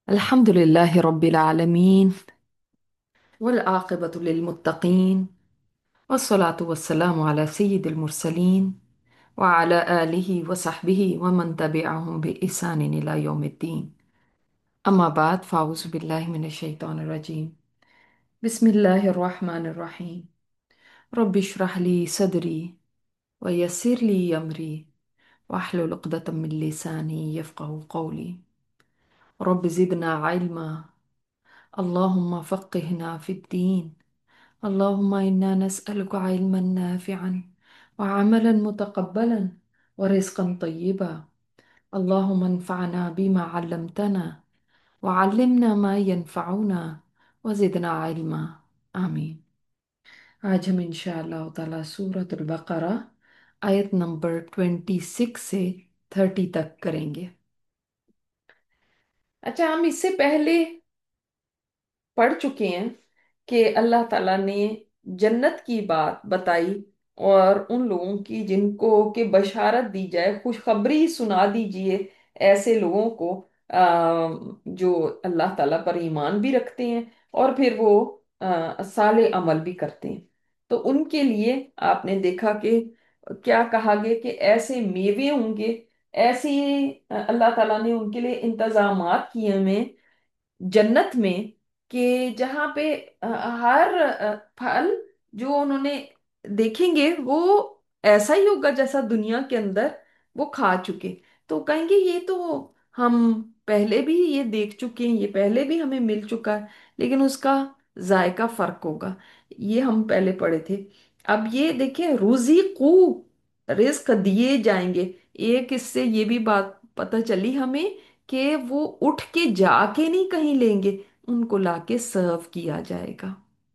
الحمد لله رب العالمين، والعاقبة للمتقين، والصلاة والسلام على سيد المرسلين وعلى آله وصحبه ومن تبعهم بإحسان إلى يوم الدين. أما بعد، فأعوذ بالله من الشيطان الرجيم. بسم الله الرحمن الرحيم. رب اشرح لي صدري ويسر لي أمري واحلل عقدة من لساني يفقه قولي. رب زدنا علما. اللهم فقهنا في الدين. اللهم إنا نسألك علما نافعا وعملا متقبلا ورزقا طيبا. اللهم انفعنا بما علمتنا وعلمنا ما ينفعنا وزدنا علما. آمين. آج ہم انشاءاللہ تعالی سورۃ البقرہ آیت نمبر 26 سے 30 تک کریں گے۔ اچھا، ہم اس سے پہلے پڑھ چکے ہیں کہ اللہ تعالیٰ نے جنت کی بات بتائی، اور ان لوگوں کی جن کو کہ بشارت دی جائے، خوشخبری سنا دیجئے ایسے لوگوں کو جو اللہ تعالیٰ پر ایمان بھی رکھتے ہیں اور پھر وہ صالح عمل بھی کرتے ہیں۔ تو ان کے لیے آپ نے دیکھا کہ کیا کہا گیا کہ ایسے میوے ہوں گے، ایسی اللہ تعالیٰ نے ان کے لیے انتظامات کیے ہوئے جنت میں، کہ جہاں پہ ہر پھل جو انہوں نے دیکھیں گے وہ ایسا ہی ہوگا جیسا دنیا کے اندر وہ کھا چکے۔ تو کہیں گے یہ تو ہم پہلے بھی یہ دیکھ چکے ہیں، یہ پہلے بھی ہمیں مل چکا ہے، لیکن اس کا ذائقہ فرق ہوگا۔ یہ ہم پہلے پڑھے تھے۔ اب یہ دیکھیں، روزی کو رزق دیے جائیں گے۔ ایک اس سے یہ بھی بات پتہ چلی ہمیں کہ وہ اٹھ کے جا کے نہیں کہیں لیں گے، ان کو لا کے سرو کیا جائے گا۔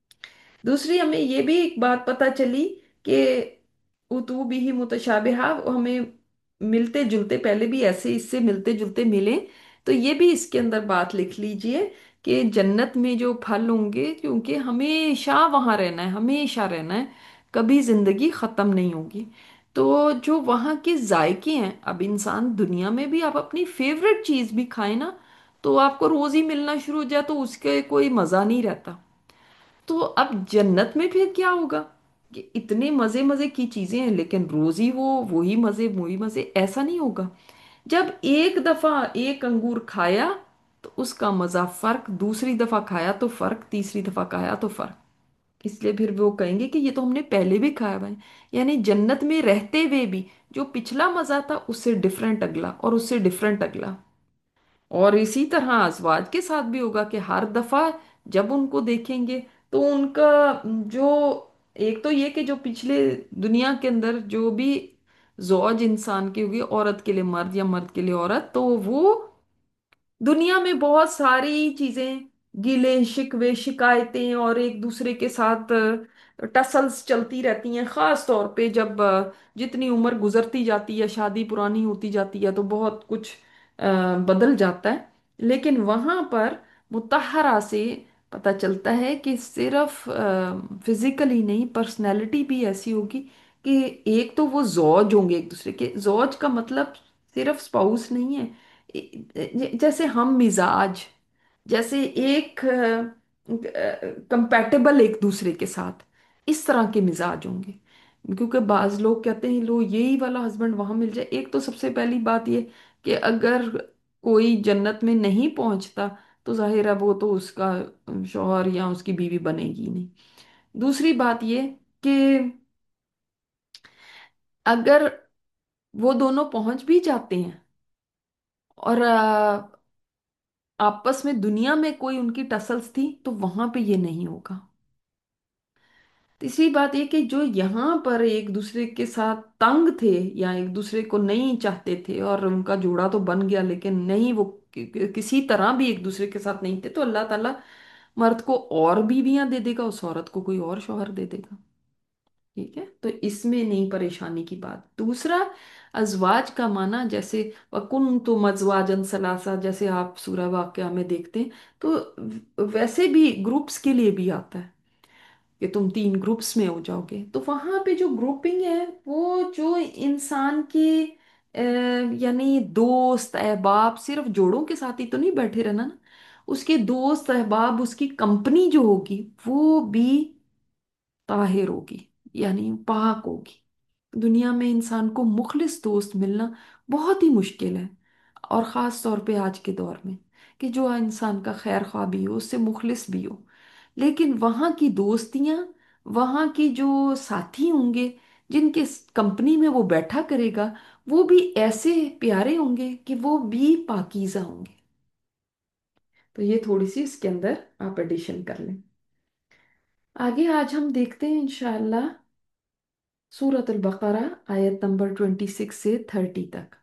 دوسری ہمیں یہ بھی ایک بات پتہ چلی کہ اتو بھی ہی متشابہہ، ہمیں ملتے جلتے پہلے بھی ایسے اس سے ملتے جلتے ملے، تو یہ بھی اس کے اندر بات لکھ لیجئے کہ جنت میں جو پھل ہوں گے، کیونکہ ہمیشہ وہاں رہنا ہے، ہمیشہ رہنا ہے، کبھی زندگی ختم نہیں ہوگی۔ تو جو وہاں کے ذائقے ہیں، اب انسان دنیا میں بھی آپ اپنی فیوریٹ چیز بھی کھائیں نا، تو آپ کو روز ہی ملنا شروع ہو جائے تو اس کے کوئی مزہ نہیں رہتا۔ تو اب جنت میں پھر کیا ہوگا کہ اتنے مزے مزے کی چیزیں ہیں، لیکن روز ہی وہی مزے وہی مزے، ایسا نہیں ہوگا۔ جب ایک دفعہ ایک انگور کھایا تو اس کا مزہ فرق، دوسری دفعہ کھایا تو فرق، تیسری دفعہ کھایا تو فرق۔ اس لیے پھر وہ کہیں گے کہ یہ تو ہم نے پہلے بھی کھایا ہوا ہے۔ یعنی جنت میں رہتے ہوئے بھی جو پچھلا مزہ تھا اس سے ڈفرنٹ اگلا، اور اس سے ڈفرنٹ اگلا۔ اور اسی طرح ازواج کے ساتھ بھی ہوگا کہ ہر دفعہ جب ان کو دیکھیں گے تو ان کا جو، ایک تو یہ کہ جو پچھلے دنیا کے اندر جو بھی زوج انسان کی ہوگی، عورت کے لیے مرد یا مرد کے لیے عورت، تو وہ دنیا میں بہت ساری چیزیں، گلے شکوے شکایتیں اور ایک دوسرے کے ساتھ ٹسلز چلتی رہتی ہیں، خاص طور پہ جب جتنی عمر گزرتی جاتی ہے، شادی پرانی ہوتی جاتی ہے تو بہت کچھ بدل جاتا ہے۔ لیکن وہاں پر مطہرہ سے پتہ چلتا ہے کہ صرف فزیکلی نہیں، پرسنالٹی بھی ایسی ہوگی کہ ایک تو وہ زوج ہوں گے، ایک دوسرے کے زوج کا مطلب صرف سپاؤس نہیں ہے، جیسے ہم مزاج، جیسے ایک کمپیٹیبل ایک دوسرے کے ساتھ، اس طرح کے مزاج ہوں گے۔ کیونکہ بعض لوگ کہتے ہیں لو یہی والا ہسبینڈ وہاں مل جائے، ایک تو سب سے پہلی بات یہ کہ اگر کوئی جنت میں نہیں پہنچتا تو ظاہر ہے وہ تو اس کا شوہر یا اس کی بیوی بنے گی نہیں۔ دوسری بات یہ کہ اگر وہ دونوں پہنچ بھی جاتے ہیں اور آپس میں دنیا میں کوئی ان کی ٹسلس تھی، تو وہاں پہ یہ نہیں ہوگا۔ تیسری بات یہ کہ جو یہاں پر ایک دوسرے کے ساتھ تنگ تھے یا ایک دوسرے کو نہیں چاہتے تھے اور ان کا جوڑا تو بن گیا، لیکن نہیں وہ کسی طرح بھی ایک دوسرے کے ساتھ نہیں تھے، تو اللہ تعالیٰ مرد کو اور بیویاں دے دے گا، اس عورت کو کوئی اور شوہر دے دے گا۔ ٹھیک ہے، تو اس میں نہیں پریشانی کی بات۔ دوسرا، ازواج کا معنی جیسے وَكُنْتُمْ أَزْوَاجًا ثَلَاثًا، جیسے آپ سورہ واقعہ میں دیکھتے ہیں، تو ویسے بھی گروپس کے لیے بھی آتا ہے کہ تم 3 گروپس میں ہو جاؤ گے۔ تو وہاں پہ جو گروپنگ ہے وہ جو انسان کی यानी दोस्त अहबाब सिर्फ जोड़ों के साथ ही तो नहीं बैठे रहना ना, उसके दोस्त अहबाब, उसकी कंपनी जो होगी वो भी ताहिर होगी, यानी पाक होगी। दुनिया में इंसान को मुखलिस दोस्त मिलना बहुत ही मुश्किल है, और ख़ास तौर पे आज के दौर में, कि जो इंसान का खैर ख्वाह भी हो, उससे मुखलिस भी हो। लेकिन वहाँ की दोस्तियाँ, वहाँ की जो साथी होंगे, जिनके कंपनी में वो बैठा करेगा, वो भी ऐसे प्यारे होंगे कि वो भी पाकीज़ा होंगे। तो ये थोड़ी सी इसके अंदर आप एडिशन कर लें। आगे आज हम देखते हैं इंशाअल्लाह सूरत अल बकरा, आयत नंबर 26 से 30 तक।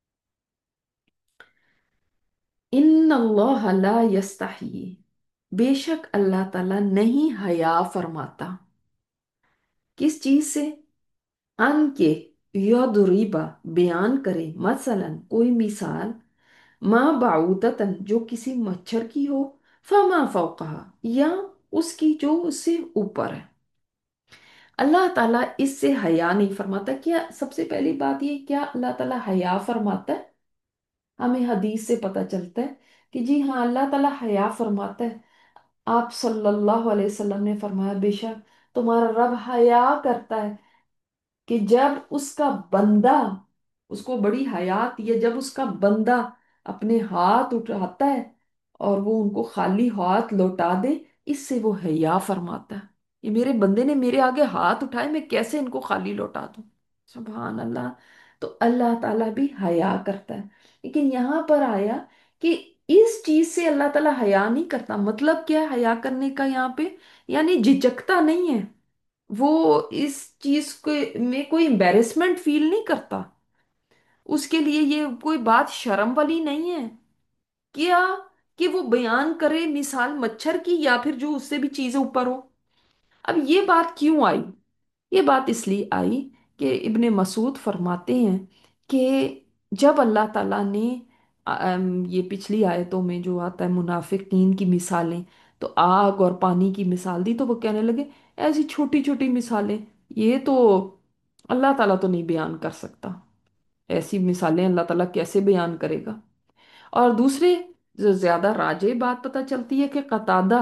इन अल्लाह ला यस्तही, बेशक अल्लाह ताला नहीं हया फरमाता। किस चीज से? अन के यदरिबा, बयान करे, मसलन कोई मिसाल, माँ बाऊदतन जो किसी मच्छर की हो, फमा फौकहा या उसकी जो उससे ऊपर है। अल्लाह ताला इससे हया नहीं फरमाता। क्या सबसे पहली बात ये, क्या अल्लाह ताला हया फरमाता है? हमें हदीस से पता चलता है कि जी हाँ, अल्लाह ताला हया फरमाता है। आप सल्लल्लाहु अलैहि वसल्लम ने फरमाया, बेशक तुम्हारा रब हया करता है कि जब उसका बंदा, उसको बड़ी हया आती है जब उसका बंदा अपने हाथ उठाता है और वो उनको खाली हाथ लौटा दे, इससे वो हया फरमाता है। ये मेरे बंदे ने मेरे आगे हाथ उठाए, मैं कैसे इनको खाली लौटा दूं? सुभान अल्लाह। तो अल्लाह ताला भी हया करता है। लेकिन यहाँ पर आया कि इस चीज से अल्लाह ताला हया नहीं करता। मतलब क्या है हया करने का यहाँ पे? यानी झिझकता नहीं है वो, इस चीज के में कोई एम्बेरसमेंट फील नहीं करता। उसके लिए ये कोई बात शर्म वाली नहीं है क्या कि वो बयान करे मिसाल मच्छर की या फिर जो उससे भी चीजें ऊपर हो। अब ये बात क्यों आई? ये बात इसलिए आई कि इब्ने मसूद फरमाते हैं कि जब अल्लाह ताला ने ये पिछली आयतों में जो आता है मुनाफिकीन की मिसालें, तो आग और पानी की मिसाल दी, तो वो कहने लगे ऐसी छोटी छोटी मिसालें, ये तो अल्लाह ताला तो नहीं बयान कर सकता। ऐसी मिसालें अल्लाह ताला कैसे बयान करेगा? और दूसरे, जो ज्यादा राजे बात पता चलती है कि कतादा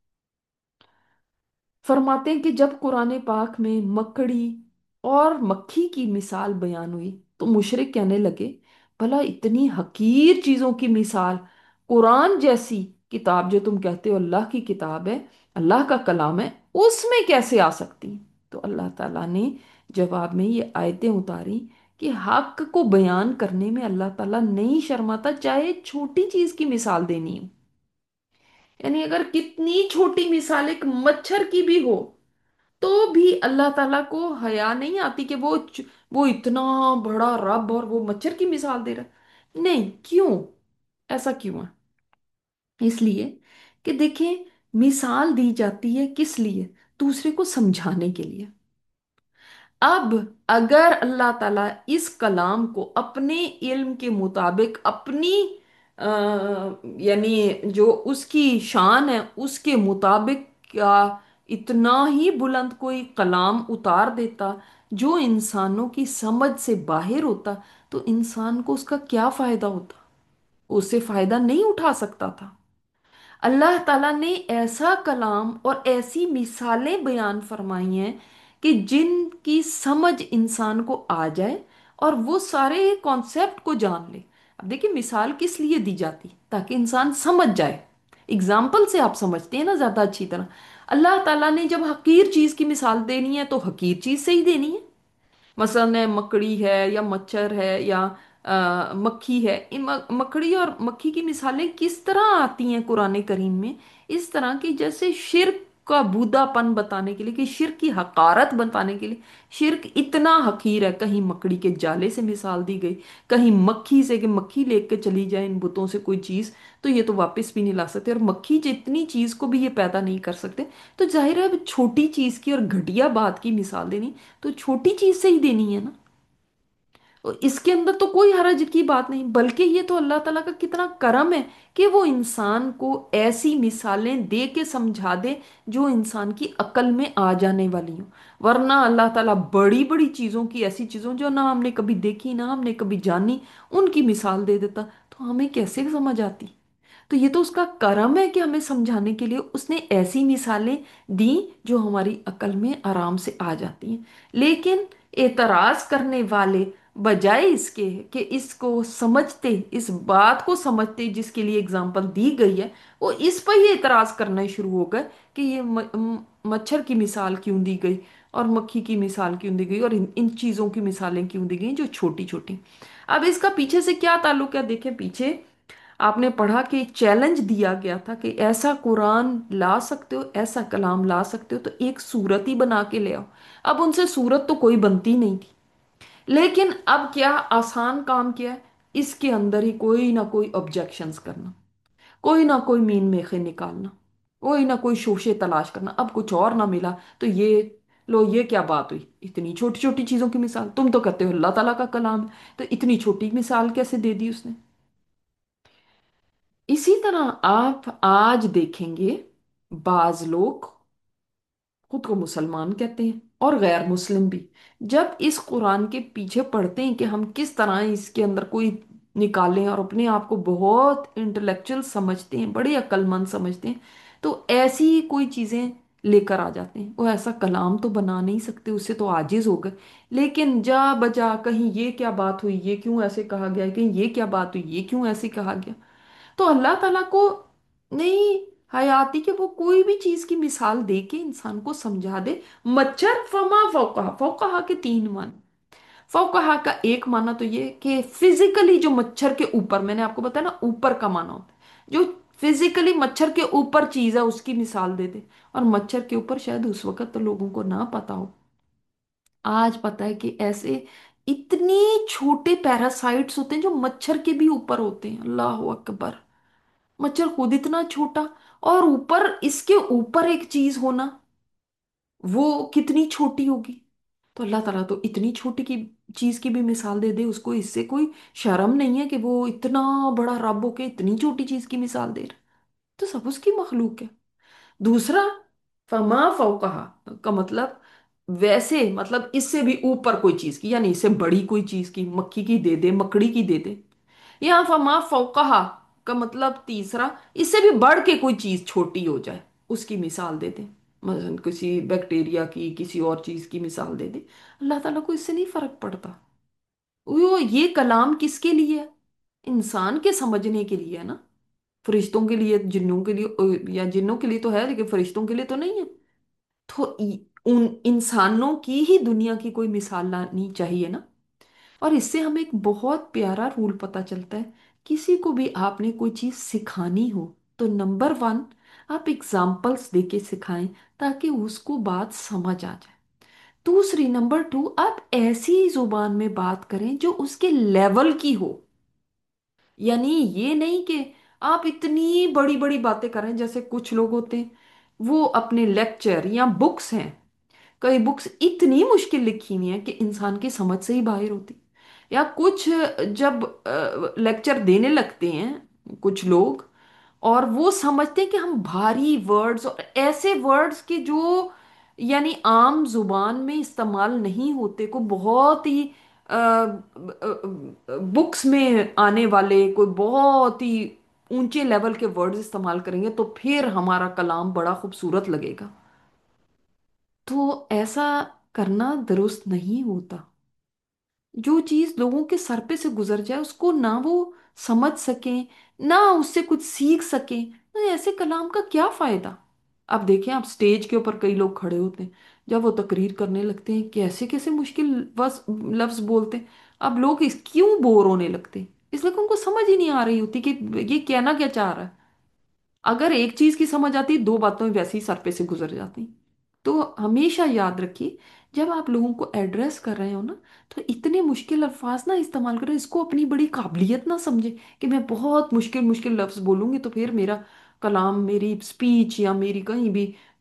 फरमाते हैं कि जब कुरान पाक में मकड़ी और मक्खी की मिसाल बयान हुई, तो मुशरिक कहने लगे भला इतनी हकीर चीजों की मिसाल कुरान जैसी किताब, जो तुम कहते हो अल्लाह की किताब है, अल्लाह का कलाम है, उसमें कैसे आ सकती? तो अल्लाह ताला ने जवाब में ये आयतें उतारी कि हक को बयान करने में अल्लाह ताला नहीं शर्माता, चाहे छोटी चीज की मिसाल देनी हो। यानी अगर कितनी छोटी मिसाल एक मच्छर की भी हो, तो भी अल्लाह ताला को हया नहीं आती कि वो इतना बड़ा रब और वो मच्छर की मिसाल दे रहा है। नहीं, क्यों? ऐसा क्यों है? इसलिए कि देखें, मिसाल दी जाती है किस लिए? दूसरे को समझाने के लिए। अब अगर अल्लाह ताला इस कलाम को अपने इल्म के मुताबिक, अपनी अ, यानी जो उसकी शान है उसके मुताबिक, क्या इतना ही बुलंद कोई कलाम उतार देता जो इंसानों की समझ से बाहर होता, तो इंसान को उसका क्या फायदा होता? उससे फायदा नहीं उठा सकता था। अल्लाह ताला ने ऐसा कलाम और ऐसी मिसालें बयान फरमाई हैं कि जिनकी समझ इंसान को आ जाए और वो सारे कॉन्सेप्ट को जान ले। अब देखिए, मिसाल किस लिए दी जाती? ताकि इंसान समझ जाए। एग्जाम्पल से आप समझते हैं ना ज़्यादा अच्छी तरह। अल्लाह ताला ने जब हकीर चीज़ की मिसाल देनी है तो हकीर चीज़ से ही देनी है। मसलन है मकड़ी है या मच्छर है या मक्खी है, मकड़ी और मक्खी की मिसालें किस तरह आती हैं कुरान करीम में? इस तरह की, जैसे शिर्क का बूदापन बताने के लिए, कि शिर्क की हकारत बताने के लिए। शिर्क इतना हकीर है, कहीं मकड़ी के जाले से मिसाल दी गई, कहीं मक्खी से, कि मक्खी लेके चली जाए इन बुतों से कोई चीज़, तो ये तो वापस भी नहीं ला सकते, और मक्खी जितनी चीज़ को भी ये पैदा नहीं कर सकते। तो जाहिर है अब छोटी चीज़ की और घटिया बात की मिसाल देनी, तो छोटी चीज से ही देनी है ना। اس کے اندر تو کوئی حرج کی بات نہیں، بلکہ یہ تو اللہ تعالیٰ کا کتنا کرم ہے کہ وہ انسان کو ایسی مثالیں دے کے سمجھا دے جو انسان کی عقل میں آ جانے والی ہوں۔ ورنہ اللہ تعالیٰ بڑی بڑی چیزوں کی، ایسی چیزوں جو نہ ہم نے کبھی دیکھی نہ ہم نے کبھی جانی، ان کی مثال دے دیتا تو ہمیں کیسے سمجھ آتی؟ تو یہ تو اس کا کرم ہے کہ ہمیں سمجھانے کے لیے اس نے ایسی مثالیں دی جو ہماری عقل میں آرام سے آ جاتی ہیں۔ لیکن اعتراض کرنے والے بجائے اس کے کہ اس کو سمجھتے، اس بات کو سمجھتے جس کے لیے اگزامپل دی گئی ہے، وہ اس پہ ہی اعتراض کرنا شروع ہو گئے کہ یہ مچھر کی مثال کیوں دی گئی، اور مکھی کی مثال کیوں دی گئی، اور ان چیزوں کی مثالیں کیوں دی گئی جو چھوٹی چھوٹی۔ اب اس کا پیچھے سے کیا تعلق ہے؟ دیکھیں پیچھے آپ نے پڑھا کہ ایک چیلنج دیا گیا تھا کہ ایسا قرآن لا سکتے ہو، ایسا کلام لا سکتے ہو تو ایک صورت ہی بنا کے لے آؤ۔ اب ان سے صورت تو کوئی بنتی نہیں تھی، لیکن اب کیا آسان کام کیا ہے، اس کے اندر ہی کوئی نہ کوئی آبجیکشنز کرنا، کوئی نہ کوئی مین میخے نکالنا، کوئی نہ کوئی شوشے تلاش کرنا۔ اب کچھ اور نہ ملا تو یہ لو، یہ کیا بات ہوئی؟ اتنی چھوٹی چھوٹی چیزوں کی مثال، تم تو کہتے ہو اللہ تعالیٰ کا کلام ہے، تو اتنی چھوٹی مثال کیسے دے دی اس نے؟ اسی طرح آپ آج دیکھیں گے بعض لوگ خود کو مسلمان کہتے ہیں اور غیر مسلم بھی، جب اس قرآن کے پیچھے پڑھتے ہیں کہ ہم کس طرح اس کے اندر کوئی نکالیں اور اپنے آپ کو بہت انٹلیکچوئل سمجھتے ہیں، بڑے عقل مند سمجھتے ہیں، تو ایسی ہی کوئی چیزیں لے کر آ جاتے ہیں۔ وہ ایسا کلام تو بنا نہیں سکتے، اس سے تو عاجز ہو گئے، لیکن جا بجا کہیں یہ کیا بات ہوئی، یہ کیوں ایسے کہا گیا، کہیں یہ کیا بات ہوئی، یہ کیوں ایسے کہا گیا؟ تو اللہ تعالیٰ کو نہیں حیاتی کہ وہ کوئی بھی چیز کی مثال دے کے انسان کو سمجھا دے۔ مچھر فما فوقہا، فوقہا کے تین معنی۔ فوقہا کا ایک معنی تو یہ کہ فزیکلی جو مچھر کے اوپر، میں نے آپ کو بتایا نا اوپر کا معنی ہوتا ہے، جو فزیکلی مچھر کے اوپر چیز ہے اس کی مثال دے دے۔ اور مچھر کے اوپر شاید اس وقت تو لوگوں کو نہ پتا ہو، آج پتا ہے کہ ایسے اتنی چھوٹے پیراسائٹس ہوتے ہیں جو مچھر کے بھی اوپر ہوتے ہیں، اللہ اکبر! مچھر خود اتنا چھوٹا، اور اوپر اس کے اوپر ایک چیز ہونا، وہ کتنی چھوٹی ہوگی؟ تو اللہ تعالیٰ تو اتنی چھوٹی کی چیز کی بھی مثال دے دے، اس کو اس سے کوئی شرم نہیں ہے کہ وہ اتنا بڑا رب ہو کے اتنی چھوٹی چیز کی مثال دے رہا؟ تو سب اس کی مخلوق ہے۔ دوسرا، فما فوقہا کا مطلب ویسے، مطلب اس سے بھی اوپر کوئی چیز کی، یعنی اس سے بڑی کوئی چیز کی، مکھی کی دے دے، مکڑی کی دے دے۔ یہاں فما فوقہا کا مطلب تیسرا، اس سے بھی بڑھ کے کوئی چیز چھوٹی ہو جائے اس کی مثال دے دیں، مثلا کسی بیکٹیریا کی، کسی اور چیز کی مثال دے دیں۔ اللہ تعالیٰ کو اس سے نہیں فرق پڑتا۔ وہ یہ کلام کس کے لیے ہے؟ انسان کے سمجھنے کے لیے ہے نا، فرشتوں کے لیے، جنوں کے لیے، یا جنوں کے لیے تو ہے لیکن فرشتوں کے لیے تو نہیں ہے۔ تو ان انسانوں کی ہی دنیا کی کوئی مثال لانی چاہیے نا۔ اور اس سے ہمیں ایک بہت پیارا رول پتا چلتا ہے، کسی کو بھی آپ نے کوئی چیز سکھانی ہو تو نمبر ون، آپ اگزامپلس دے کے سکھائیں تاکہ اس کو بات سمجھ آ جائے۔ دوسری، نمبر ٹو، آپ ایسی زبان میں بات کریں جو اس کے لیول کی ہو۔ یعنی یہ نہیں کہ آپ اتنی بڑی بڑی باتیں کریں، جیسے کچھ لوگ ہوتے ہیں وہ اپنے لیکچر یا بکس ہیں، کئی بکس اتنی مشکل لکھی ہوئی ہیں کہ انسان کی سمجھ سے ہی باہر ہوتی، یا کچھ جب لیکچر دینے لگتے ہیں کچھ لوگ، اور وہ سمجھتے ہیں کہ ہم بھاری ورڈز اور ایسے ورڈز کے جو یعنی عام زبان میں استعمال نہیں ہوتے، کو بہت ہی بکس میں آنے والے کوئی بہت ہی اونچے لیول کے ورڈز استعمال کریں گے تو پھر ہمارا کلام بڑا خوبصورت لگے گا۔ تو ایسا کرنا درست نہیں ہوتا۔ جو چیز لوگوں کے سر پہ سے گزر جائے اس کو نہ وہ سمجھ سکیں، نہ اس سے کچھ سیکھ سکیں، تو ایسے کلام کا کیا فائدہ؟ اب دیکھیں، آپ سٹیج کے اوپر کئی لوگ کھڑے ہوتے ہیں، جب وہ تقریر کرنے لگتے ہیں کیسے کیسے مشکل لفظ بولتے ہیں، اب لوگ اس کیوں بور ہونے لگتے ہیں؟ اس لیے کہ ان کو سمجھ ہی نہیں آ رہی ہوتی کہ یہ کہنا کیا چاہ رہا ہے۔ اگر ایک چیز کی سمجھ آتی، دو باتوں ویسے ہی سر پہ سے گزر جاتی۔ تو ہمیشہ یاد رکھیے، جب آپ لوگوں کو ایڈریس کر رہے ہو نا، تو اتنے مشکل الفاظ نہ استعمال کریں، اس کو اپنی بڑی قابلیت نہ سمجھے کہ میں بہت مشکل مشکل لفظ بولوں گی تو پھر میرا کلام، میری اسپیچ یا میری کہیں بھی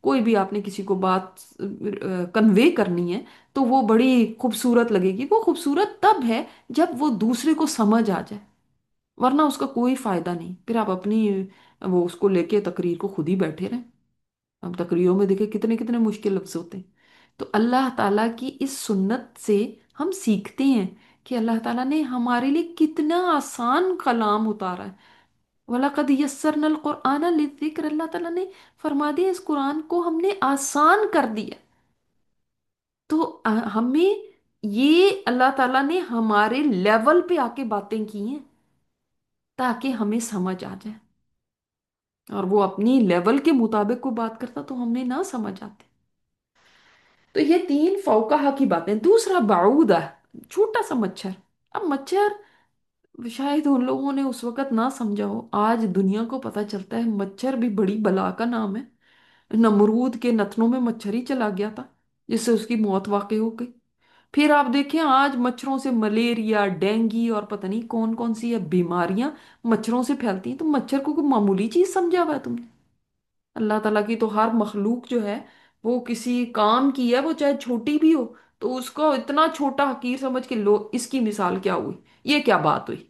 कोई भी आपने किसी को बात कन्वे करनी है, तो वो बड़ी खूबसूरत लगेगी। वो खूबसूरत तब है जब वो दूसरे को समझ आ जाए, वरना उसका कोई फायदा नहीं। फिर आप अपनी वो उसको लेके तकरीर को खुद ही बैठे रहें। अब तकरीरों में देखे कितने कितने मुश्किल लफ्ज होते हैं। तो अल्लाह ताला की इस सुन्नत से हम सीखते हैं कि अल्लाह ताला ने हमारे लिए कितना आसान कलाम उतारा है। वलक़द यस्सरनल क़ुरआन लिज़िक्र, अल्लाह ताला ने फरमा दिया इस कुरान को हमने आसान कर दिया। तो हमें ये अल्लाह ताला ने हमारे लेवल पे आके बातें की हैं ताकि हमें समझ आ जाए। और वो अपनी लेवल के मुताबिक को बात करता तो हमें ना समझ आते। तो ये तीन फौकाहा की बातें। दूसरा बाऊदा, छोटा सा मच्छर। अब मच्छर शायद उन लोगों ने उस वक़्त ना समझा हो, आज दुनिया को पता चलता है मच्छर भी बड़ी बला का नाम है। नमरूद के नथनों में मच्छर ही चला गया था, जिससे उसकी मौत वाकई हो गई। फिर आप देखें आज मच्छरों से मलेरिया, डेंगू और पता नहीं कौन कौन सी बीमारियां मच्छरों से फैलती हैं। तो मच्छर को कोई मामूली चीज समझा हुआ है तुमने? अल्लाह ताला की तो हर मखलूक जो है वो किसी काम की है, वो चाहे छोटी भी हो, तो उसको इतना छोटा हकीर समझ के लो इसकी मिसाल क्या हुई, ये क्या बात हुई।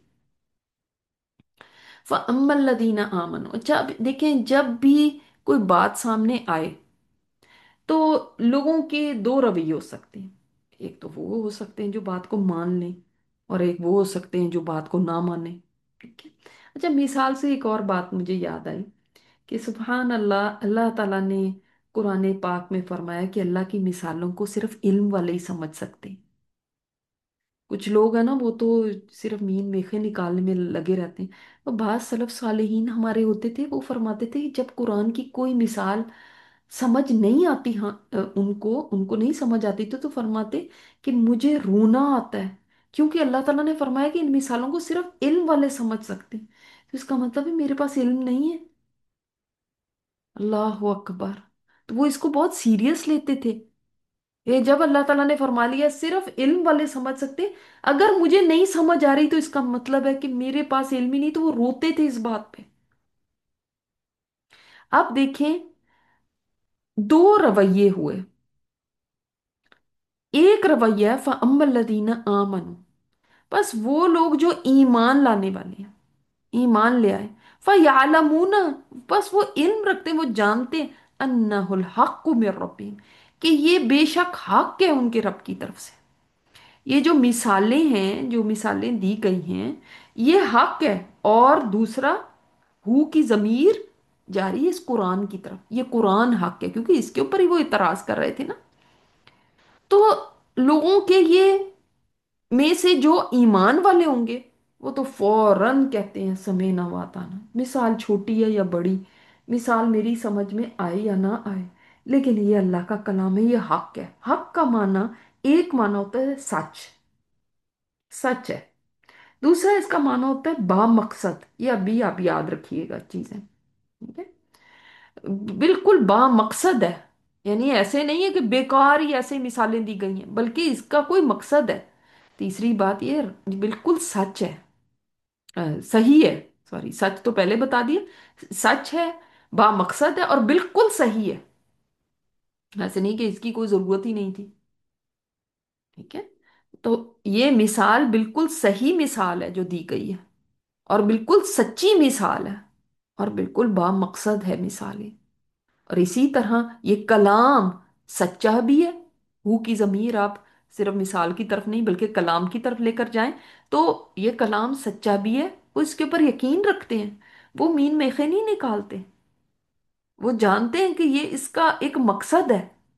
फ़अम्मल्लज़ीना आमनू, जब देखें जब भी कोई बात सामने आए तो लोगों के दो रवैये हो सकते हैं। एक तो वो हो सकते हैं जो बात को मान लें, और एक वो हो सकते हैं जो बात को ना माने। ठीक है। अच्छा, मिसाल से एक और बात मुझे याद आई कि सुबहान अल्लाह, अल्लाह ताला ने कुरान पाक में फरमाया कि अल्लाह की मिसालों को सिर्फ इल्म वाले ही समझ सकते हैं। कुछ लोग हैं ना, वो तो सिर्फ मीन मेखे निकालने में लगे रहते हैं। तो बाज सलफ सालेहीन हमारे होते थे, वो फरमाते थे कि जब कुरान की कोई मिसाल समझ नहीं आती, हाँ उनको उनको नहीं समझ आती तो फरमाते कि मुझे रोना आता है, क्योंकि अल्लाह ताला ने फरमाया कि इन मिसालों को सिर्फ इल्म वाले समझ सकते हैं। तो इसका मतलब है मेरे पास इल्म नहीं है। अल्लाह अकबर। तो वो इसको बहुत सीरियस लेते थे। ये जब अल्लाह ताला ने फरमा लिया सिर्फ इल्म वाले समझ सकते, अगर मुझे नहीं समझ आ रही तो इसका मतलब है कि मेरे पास इल्म ही नहीं, तो वो रोते थे इस बात पे। अब देखें, दो रवैये हुए। एक रवैया है फ़अम्मल्लज़ीना आमनू, बस वो लोग जो ईमान लाने वाले हैं, ईमान ले आए। फ़यअलमून, बस वो इल्म रखते हैं, वो जानते हैं अन्नहुल हक्कु मिर रब्बिहिम, कि ये बेशक हक है उनके रब की तरफ से। ये जो मिसालें हैं, जो मिसालें दी गई हैं, ये हक है। और दूसरा, हु की जमीर जारी है इस कुरान की तरफ, ये कुरान हक है, क्योंकि इसके ऊपर ही वो इतराज कर रहे थे ना। तो लोगों के ये में से जो ईमान वाले होंगे वो तो फौरन कहते हैं समेना व अताना, मिसाल छोटी है या बड़ी, मिसाल मेरी समझ में आए या ना आए, लेकिन ये अल्लाह का कलाम है, ये हक है। हक का माना, एक माना होता है सच, सच है। दूसरा इसका माना होता है बामकसद, ये अभी आप याद रखिएगा चीजें। ठीक है। बिल्कुल बामकसद है, यानी ऐसे नहीं है कि बेकार ही ऐसे मिसालें दी गई हैं, बल्कि इसका कोई मकसद है। तीसरी बात ये बिल्कुल सच है, सही है। सॉरी, सच तो पहले बता दिया। सच है, बामकसद है और बिल्कुल सही है। ऐसे नहीं कि इसकी कोई जरूरत ही नहीं थी। ठीक है। तो ये मिसाल बिल्कुल सही मिसाल है जो दी गई है, और बिल्कुल सच्ची मिसाल है, और बिल्कुल बामकसद है मिसालें। और इसी तरह ये कलाम सच्चा भी है। हु की जमीर आप सिर्फ मिसाल की तरफ नहीं बल्कि कलाम की तरफ लेकर जाएं, तो ये कलाम सच्चा भी है। वो इसके ऊपर यकीन रखते हैं, वो मीन मेखे नहीं निकालते। वो जानते हैं कि ये इसका एक मकसद है,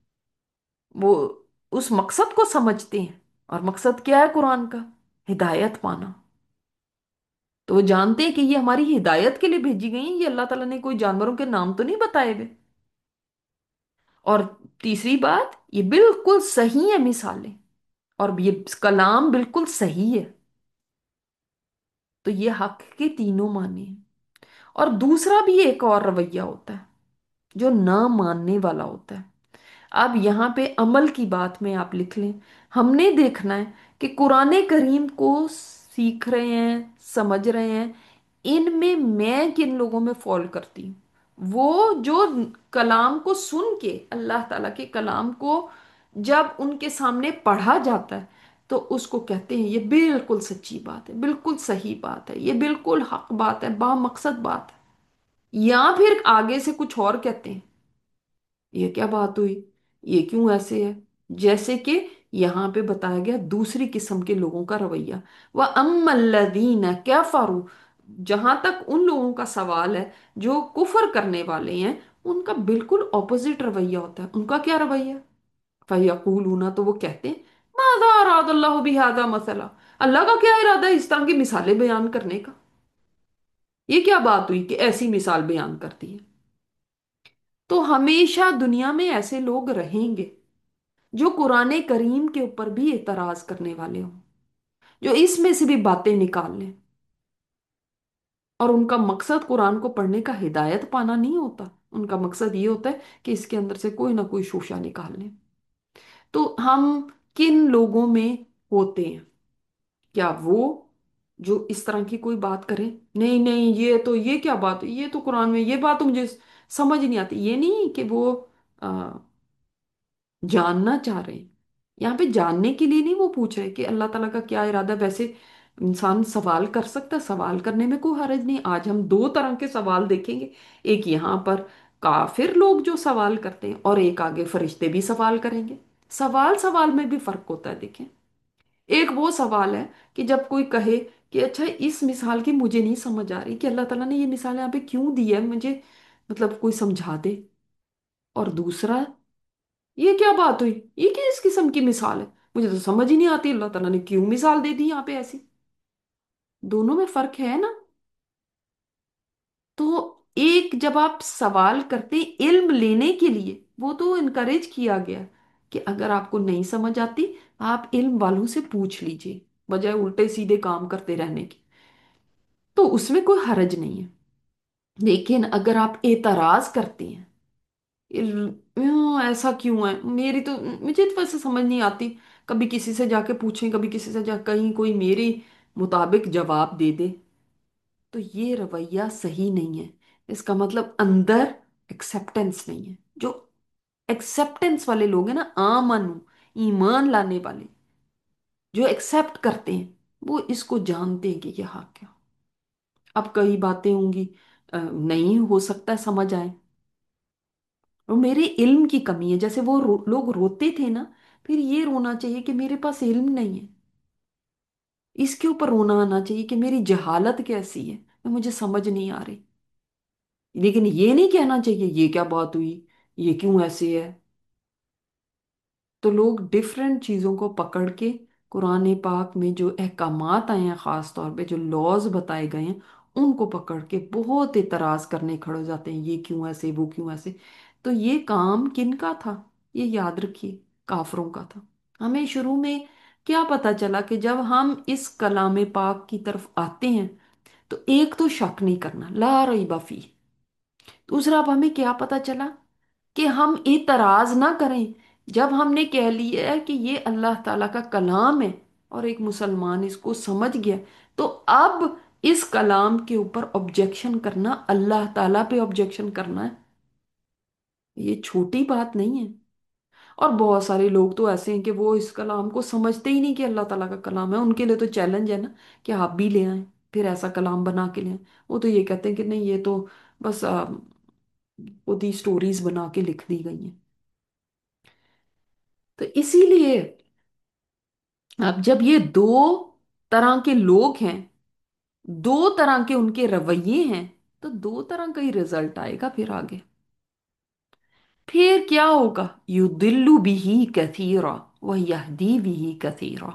वो उस मकसद को समझते हैं। और मकसद क्या है कुरान का? हिदायत पाना। तो वो जानते हैं कि ये हमारी हिदायत के लिए भेजी गई है, ये अल्लाह ताला ने कोई जानवरों के नाम तो नहीं बताए हुए। और तीसरी बात, ये बिल्कुल सही है मिसालें, और ये कलाम बिल्कुल सही है। तो ये हक के तीनों माने हैं। और दूसरा भी एक और रवैया होता है जो ना मानने वाला होता है। अब यहाँ पे अमल की बात में आप लिख लें, हमने देखना है कि कुरान करीम को सीख रहे हैं, समझ रहे हैं, इनमें मैं किन लोगों में फॉल करती हूँ। وہ جو کلام کو سن کے، اللہ تعالیٰ کے کلام کو جب ان کے سامنے پڑھا جاتا ہے، تو اس کو کہتے ہیں یہ بالکل سچی بات ہے، بالکل صحیح بات ہے، یہ بالکل حق بات ہے، با مقصد بات ہے۔ یا پھر آگے سے کچھ اور کہتے ہیں، یہ کیا بات ہوئی، یہ کیوں ایسے ہے؟ جیسے کہ یہاں پہ بتایا گیا دوسری قسم کے لوگوں کا رویہ، وَأَمَّا الَّذِينَ كَفَرُوا، جہاں تک ان لوگوں کا سوال ہے جو کفر کرنے والے ہیں، ان کا بالکل اپوزٹ رویہ ہوتا ہے۔ ان کا کیا رویہ؟ فَيَقُولُونَ، تو وہ کہتے ہیں، ماذا اراد اللہ بہذا مثلا، اللہ کا کیا ارادہ ہے اس طرح کی مثالیں بیان کرنے کا؟ یہ کیا بات ہوئی کہ ایسی مثال بیان کرتی ہے؟ تو ہمیشہ دنیا میں ایسے لوگ رہیں گے جو قرآن کریم کے اوپر بھی اعتراض کرنے والے ہوں، جو اس میں سے بھی باتیں نکال لیں، اور ان کا مقصد قرآن کو پڑھنے کا ہدایت پانا نہیں ہوتا، ان کا مقصد یہ ہوتا ہے کہ اس کے اندر سے کوئی نہ کوئی شوشہ نکال لیں۔ تو ہم کن لوگوں میں ہوتے ہیں؟ کیا وہ جو اس طرح کی کوئی بات کریں، نہیں نہیں یہ تو، یہ کیا بات ہے، یہ تو قرآن میں یہ بات تو مجھے سمجھ نہیں آتی، یہ نہیں کہ وہ جاننا چاہ رہے ہیں، یہاں پہ جاننے کے لیے نہیں وہ پوچھ رہے کہ اللہ تعالیٰ کا کیا ارادہ ہے۔ ویسے انسان سوال کر سکتا ہے، سوال کرنے میں کوئی حرج نہیں۔ آج ہم دو طرح کے سوال دیکھیں گے، ایک یہاں پر کافر لوگ جو سوال کرتے ہیں، اور ایک آگے فرشتے بھی سوال کریں گے۔ سوال سوال میں بھی فرق ہوتا ہے، دیکھیں۔ ایک وہ سوال ہے کہ جب کوئی کہے کہ اچھا اس مثال کی مجھے نہیں سمجھ آ رہی کہ اللہ تعالیٰ نے یہ مثال یہاں پہ کیوں دی ہے، مجھے مطلب کوئی سمجھا دے۔ اور دوسرا، یہ کیا بات ہوئی، یہ کس قسم کی مثال ہے، مجھے تو سمجھ ہی نہیں آتی اللہ تعالیٰ نے کیوں مثال دے دی یہاں پہ ایسی۔ دونوں میں فرق ہے نا؟ تو ایک جب آپ سوال کرتے ہیں علم لینے کے لیے، وہ تو انکریج کیا گیا کہ اگر آپ کو نہیں سمجھ آتی، آپ علم والوں سے پوچھ لیجئے، بجائے الٹے سیدھے کام کرتے رہنے کی، تو اس میں کوئی حرج نہیں ہے۔ لیکن اگر آپ اعتراض کرتے ہیں، ایسا کیوں ہے، میری تو، مجھے تو ویسے سمجھ نہیں آتی، کبھی کسی سے جا کے پوچھیں، کبھی کسی سے جا کہیں کوئی میری مطابق جواب دے دے، تو یہ رویہ صحیح نہیں ہے۔ اس کا مطلب اندر ایکسپٹنس نہیں ہے۔ جو ایکسپٹنس والے لوگ ہیں نا، آمن، ایمان لانے والے، جو ایکسپٹ کرتے ہیں، وہ اس کو جانتے ہیں کہ یہ حق کیا۔ اب کئی باتیں ہوں گی نہیں ہو سکتا ہے سمجھ آئے، اور میرے علم کی کمی ہے، جیسے وہ لوگ روتے تھے نا، پھر یہ رونا چاہیے کہ میرے پاس علم نہیں ہے، اس کے اوپر رونا آنا چاہیے کہ میری جہالت کیسی ہے، مجھے سمجھ نہیں آ رہی۔ لیکن یہ نہیں کہنا چاہیے یہ کیا بات ہوئی، یہ کیوں ایسے ہے۔ تو لوگ ڈفرینٹ چیزوں کو پکڑ کے قرآن پاک میں جو احکامات آئے ہیں، خاص طور پہ جو لاز بتائے گئے ہیں، ان کو پکڑ کے بہت اعتراض کرنے کھڑے ہو جاتے ہیں، یہ کیوں ایسے، وہ کیوں ایسے۔ تو یہ کام کن کا تھا؟ یہ یاد رکھیے، کافروں کا تھا۔ ہمیں شروع میں کیا پتا چلا کہ جب ہم اس کلام پاک کی طرف آتے ہیں، تو ایک تو شک نہیں کرنا، لا ریب فیہ۔ دوسرا، اب ہمیں کیا پتا چلا کہ ہم اعتراض نہ کریں جب ہم نے کہہ لیا ہے کہ یہ اللہ تعالیٰ کا کلام ہے، اور ایک مسلمان اس کو سمجھ گیا، تو اب اس کلام کے اوپر آبجیکشن کرنا، اللہ تعالیٰ پہ آبجیکشن کرنا ہے، یہ چھوٹی بات نہیں ہے۔ اور بہت سارے لوگ تو ایسے ہیں کہ وہ اس کلام کو سمجھتے ہی نہیں کہ اللہ تعالیٰ کا کلام ہے، ان کے لیے تو چیلنج ہے نا کہ آپ بھی لے آئیں، پھر ایسا کلام بنا کے لے آئیں۔ وہ تو یہ کہتے ہیں کہ نہیں، یہ تو بس خود ہی سٹوریز بنا کے لکھ دی گئی ہیں۔ تو اسی لیے اب جب یہ دو طرح کے لوگ ہیں، دو طرح کے ان کے رویے ہیں، تو دو طرح کا ہی رزلٹ آئے گا پھر آگے۔ پھر کیا ہوگا؟ یضل بہ کثیرا ویہدی بہ کثیرا،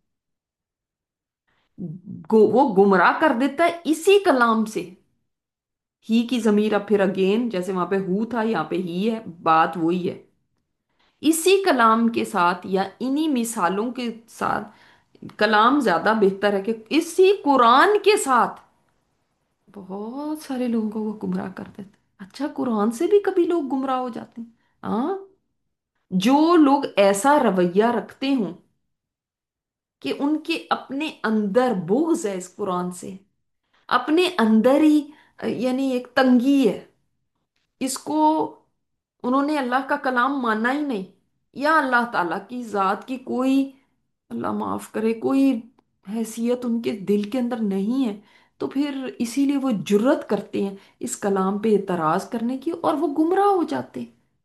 وہ گمراہ کر دیتا ہے اسی کلام سے۔ ہی کی ضمیر اب پھر اگین، جیسے وہاں پہ ہو تھا یہاں پہ ہی ہے، بات وہی ہے، اسی کلام کے ساتھ یا انہی مثالوں کے ساتھ، کلام زیادہ بہتر ہے کہ اسی قرآن کے ساتھ بہت سارے لوگوں کو وہ گمراہ کر دیتے ہیں۔ اچھا، قرآن سے بھی کبھی لوگ گمراہ ہو جاتے ہیں؟ ہاں، جو لوگ ایسا رویہ رکھتے ہوں کہ ان کے اپنے اندر بغض ہے اس قرآن سے، اپنے اندر ہی یعنی ایک تنگی ہے، اس کو انہوں نے اللہ کا کلام مانا ہی نہیں، یا اللہ تعالیٰ کی ذات کی کوئی، اللہ معاف کرے، کوئی حیثیت ان کے دل کے اندر نہیں ہے، تو پھر اسی لیے وہ جرت کرتے ہیں اس کلام پہ اعتراض کرنے کی، اور وہ گمراہ ہو جاتے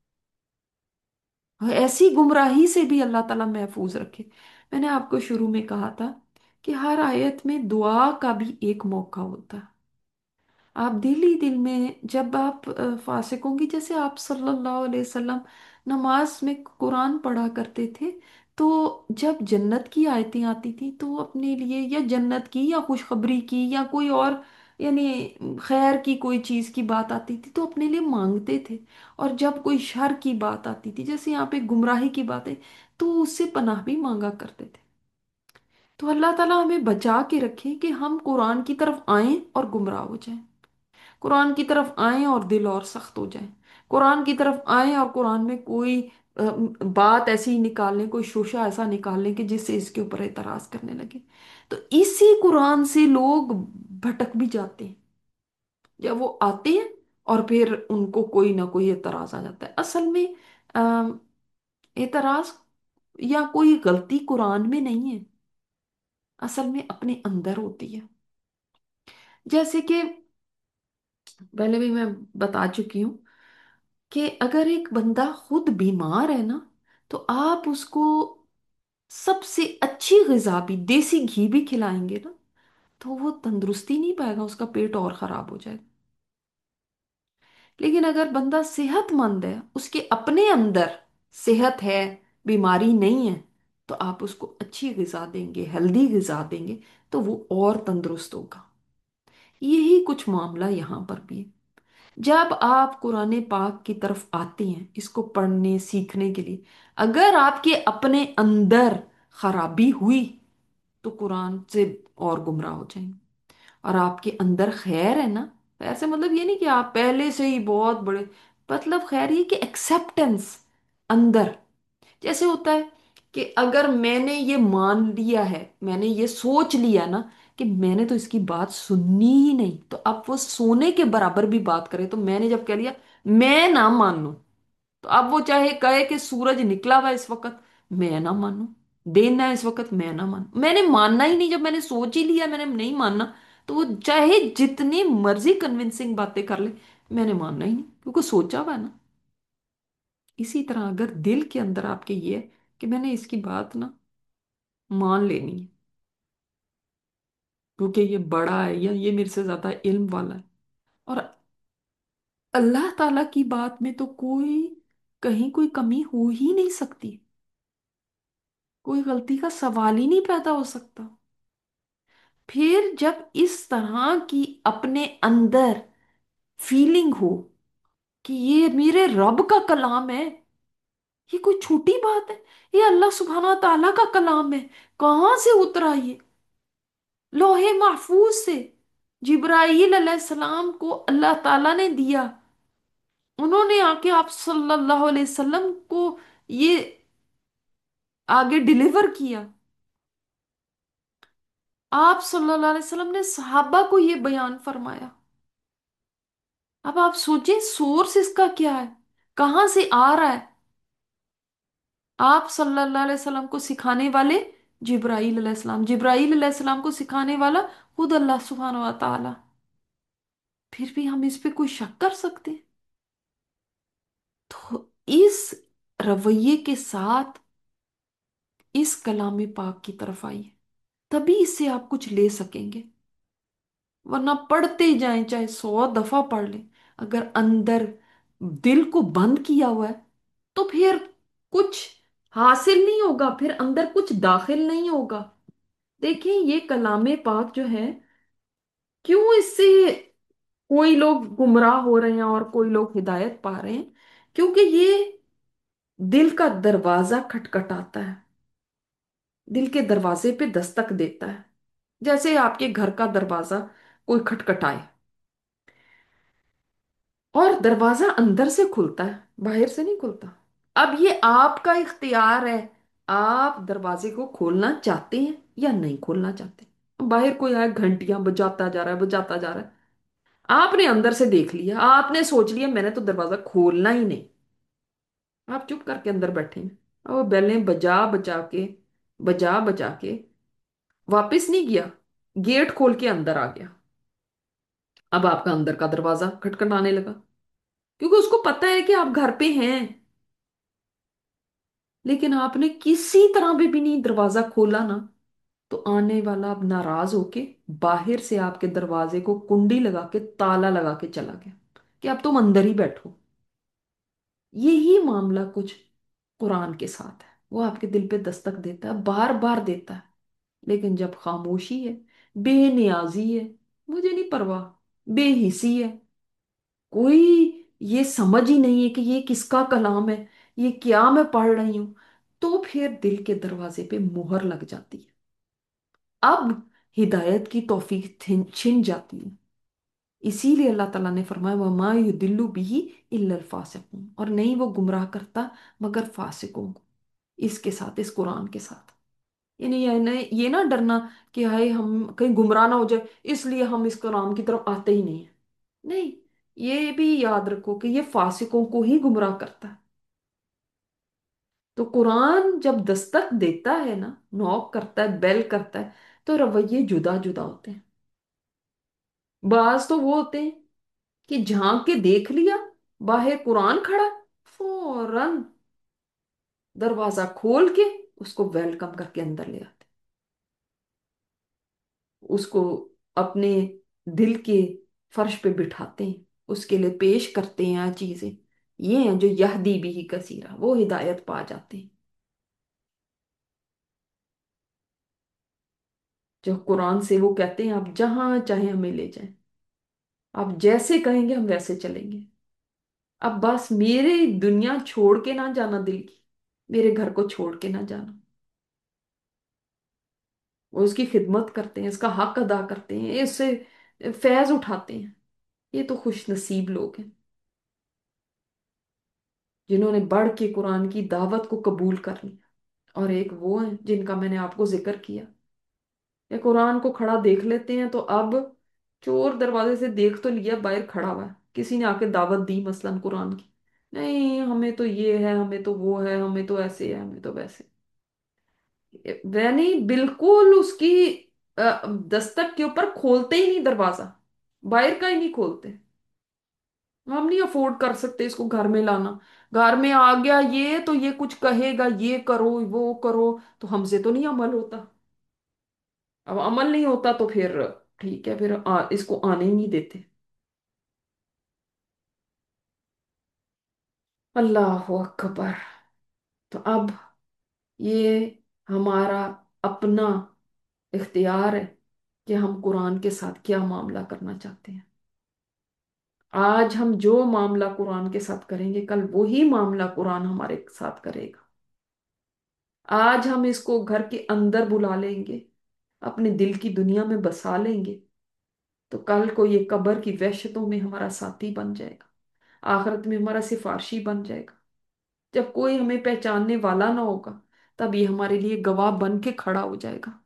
ہیں۔ ایسی گمراہی سے بھی اللہ تعالیٰ محفوظ رکھے۔ میں نے آپ کو شروع میں کہا تھا کہ ہر آیت میں دعا کا بھی ایک موقع ہوتا ہے۔ آپ دل ہی دل میں، جب آپ فاسق ہوں گی، جیسے آپ صلی اللہ علیہ وسلم نماز میں قرآن پڑھا کرتے تھے، تو جب جنت کی آیتیں آتی تھی تو وہ اپنے لیے یا جنت کی یا خوشخبری کی یا کوئی اور، یعنی خیر کی کوئی چیز کی بات آتی تھی تو اپنے لیے مانگتے تھے، اور جب کوئی شر کی بات آتی تھی، جیسے یہاں پہ گمراہی کی بات ہے، تو اس سے پناہ بھی مانگا کرتے تھے۔ تو اللہ تعالیٰ ہمیں بچا کے رکھے کہ ہم قرآن کی طرف آئیں اور گمراہ ہو جائیں، قرآن کی طرف آئیں اور دل اور سخت ہو جائیں، قرآن کی طرف آئیں اور قرآن میں کوئی بات ایسی نکال لیں، کوئی شوشہ ایسا نکال لیں کہ جس سے اس کے اوپر اعتراض کرنے لگے۔ تو اسی قرآن سے لوگ بھٹک بھی جاتے ہیں جب وہ آتے ہیں، اور پھر ان کو کوئی نہ کوئی اعتراض آ جاتا ہے۔ اصل میں آم، اعتراض یا کوئی غلطی قرآن میں نہیں ہے، اصل میں اپنے اندر ہوتی ہے۔ جیسے کہ پہلے بھی میں بتا چکی ہوں کہ اگر ایک بندہ خود بیمار ہے نا، تو آپ اس کو سب سے اچھی غذا بھی، دیسی گھی بھی کھلائیں گے نا، تو وہ تندرستی نہیں پائے گا، اس کا پیٹ اور خراب ہو جائے گا۔ لیکن اگر بندہ صحت مند ہے، اس کے اپنے اندر صحت ہے، بیماری نہیں ہے، تو آپ اس کو اچھی غذا دیں گے، ہیلدی غذا دیں گے، تو وہ اور تندرست ہوگا۔ یہی کچھ معاملہ یہاں پر بھی ہے۔ جب آپ قرآن پاک کی طرف آتے ہیں اس کو پڑھنے سیکھنے کے لیے، اگر آپ کے اپنے اندر خرابی ہوئی تو قرآن سے اور گمراہ ہو جائیں گے۔ اور آپ کے اندر خیر ہے نا، ایسے مطلب یہ نہیں کہ آپ پہلے سے ہی بہت بڑے، مطلب خیر یہ کہ ایکسپٹنس اندر، جیسے ہوتا ہے کہ اگر میں نے یہ مان لیا ہے، میں نے یہ سوچ لیا نا کہ میں نے تو اس کی بات سننی ہی نہیں، تو اب وہ سونے کے برابر بھی بات کرے، تو میں نے جب کہہ لیا میں نہ مانوں، تو اب وہ چاہے کہے کہ سورج نکلا ہوا ہے اس وقت، میں نہ مانوں، دن ہے اس وقت، میں نہ مانوں، میں نے ماننا ہی نہیں، جب میں نے سوچ ہی لیا میں نے نہیں ماننا، تو وہ چاہے جتنی مرضی کنونسنگ باتیں کر لے، میں نے ماننا ہی نہیں کیونکہ سوچا ہوا ہے نا۔ اسی طرح اگر دل کے اندر آپ کے یہ ہے کہ میں نے اس کی بات نا مان لینی ہے کیونکہ یہ بڑا ہے یا یہ میرے سے زیادہ علم والا ہے، اور اللہ تعالی کی بات میں تو کوئی کہیں کوئی کمی ہو ہی نہیں سکتی، کوئی غلطی کا سوال ہی نہیں پیدا ہو سکتا۔ پھر جب اس طرح کی اپنے اندر فیلنگ ہو کہ یہ میرے رب کا کلام ہے، یہ کوئی چھوٹی بات ہے، یہ اللہ سبحانہ تعالیٰ کا کلام ہے، کہاں سے اترا یہ؟ لوح محفوظ سے جبرائیل علیہ السلام کو اللہ تعالیٰ نے دیا، انہوں نے آ کے آپ صلی اللہ علیہ وسلم کو یہ آگے ڈلیور کیا، آپ صلی اللہ علیہ وسلم نے صحابہ کو یہ بیان فرمایا۔ اب آپ سوچیں سورس اس کا کیا ہے، کہاں سے آ رہا ہے؟ آپ صلی اللہ علیہ وسلم کو سکھانے والے جبرائیل علیہ السلام، جبرائیل علیہ السلام کو سکھانے والا خود اللہ سبحانہ و تعالی، پھر بھی ہم اس پہ کوئی شک کر سکتے ہیں؟ تو اس رویے کے ساتھ اس کلام پاک کی طرف آئیے، تبھی اس سے آپ کچھ لے سکیں گے، ورنہ پڑھتے جائیں چاہے 100 دفعہ پڑھ لیں، اگر اندر دل کو بند کیا ہوا ہے تو پھر کچھ حاصل نہیں ہوگا، پھر اندر کچھ داخل نہیں ہوگا۔ دیکھیں یہ کلام پاک جو ہے، کیوں اس سے کوئی لوگ گمراہ ہو رہے ہیں اور کوئی لوگ ہدایت پا رہے ہیں؟ کیونکہ یہ دل کا دروازہ کھٹکھٹاتا ہے، دل کے دروازے پہ دستک دیتا ہے، جیسے آپ کے گھر کا دروازہ کوئی کھٹکھٹائے، اور دروازہ اندر سے کھلتا ہے، باہر سے نہیں کھلتا۔ اب یہ آپ کا اختیار ہے، آپ دروازے کو کھولنا چاہتے ہیں یا نہیں کھولنا چاہتے۔ باہر کوئی آئے گھنٹیاں بجاتا جا رہا ہے، بجاتا جا رہا ہے، आपने अंदर से देख लिया, आपने सोच लिया मैंने तो दरवाजा खोलना ही नहीं। आप चुप करके अंदर बैठे हैं। और वो बेलें बजा बजा के वापस नहीं गया, गेट खोल के अंदर आ गया। अब आपका अंदर का दरवाजा खटखटाने लगा, क्योंकि उसको पता है कि आप घर पे हैं। लेकिन आपने किसी तरह भी नहीं दरवाजा खोला ना, तो आने वाला अब नाराज होके बाहर से आपके दरवाजे को कुंडी लगा के ताला लगा के चला गया कि अब तुम अंदर ही बैठो। यही मामला कुछ कुरान के साथ है। वो आपके दिल पे दस्तक देता है, बार बार देता है। लेकिन जब खामोशी है, बेनियाजी है, मुझे नहीं परवाह, बेहिसी है, कोई ये समझ ही नहीं है कि ये किसका कलाम है, ये क्या मैं पढ़ रही हूं, तो फिर दिल के दरवाजे पे मुहर लग जाती है। अब हिदायत की तौफीक छिन जाती है। इसीलिए अल्लाह ताला ने फरमाया वमा युदिल्लु बिही इल्लल फासिकून, और नहीं वो गुमराह करता मगर फासिकों को। इसके साथ, इस कुरान के साथ, यानी ये ना डरना कि हाय हम कहीं गुमराह ना हो जाए इसलिए हम इस कुरान की तरफ आते ही नहीं है। नहीं, ये भी याद रखो कि ये फासिकों को ही गुमराह करता है। तो कुरान जब दस्तक देता है ना, नॉक करता है, बेल करता है, तो रवैये जुदा जुदा होते हैं। बाज तो वो होते हैं कि झांक के देख लिया, बाहर कुरान खड़ा, फौरन दरवाजा खोल के उसको वेलकम करके अंदर ले आते, उसको अपने दिल के फर्श पे बिठाते हैं, उसके लिए पेश करते हैं चीजें। ये हैं जो यहदी भी ही कसीरा, वो हिदायत पा जाते हैं। जो कुरान से वो कहते हैं आप जहां चाहे हमें ले जाएं, आप जैसे कहेंगे हम वैसे चलेंगे। अब बस मेरे दुनिया छोड़ के ना जाना, दिल की मेरे घर को छोड़ के ना जाना। वो उसकी खिदमत करते हैं, इसका हक अदा करते हैं, इससे फैज उठाते हैं। ये तो खुश नसीब लोग हैं जिन्होंने बढ़ के कुरान की दावत को कबूल कर लिया। और एक वो है जिनका मैंने आपको जिक्र किया, ये कुरान को खड़ा देख लेते हैं तो अब चोर दरवाजे से देख तो लिया बाहर खड़ा हुआ है, किसी ने आके दावत दी मसलन कुरान की, नहीं हमें तो ये है, हमें तो वो है, हमें तो ऐसे है, हमें तो वैसे। वह नहीं, बिल्कुल उसकी दस्तक के ऊपर खोलते ही नहीं दरवाजा, बाहर का ही नहीं खोलते। हम नहीं अफोर्ड कर सकते इसको घर में लाना। घर में आ गया ये तो ये कुछ कहेगा, ये करो वो करो, तो हमसे तो नहीं अमल होता। अब अमल नहीं होता तो फिर ठीक है, फिर इसको आने ही नहीं देते। अल्लाह अकबर। तो अब ये हमारा अपना इख्तियार है कि हम कुरान के साथ क्या मामला करना चाहते हैं। आज हम जो मामला कुरान के साथ करेंगे, कल वही मामला कुरान हमारे साथ करेगा। आज हम इसको घर के अंदर बुला लेंगे, अपने दिल की दुनिया में बसा लेंगे, तो कल को ये कब्र की वहशतों में हमारा साथी बन जाएगा, आखिरत में हमारा सिफारशी बन जाएगा। जब कोई हमें पहचानने वाला ना होगा, तब ये हमारे लिए गवाह बन के खड़ा हो जाएगा।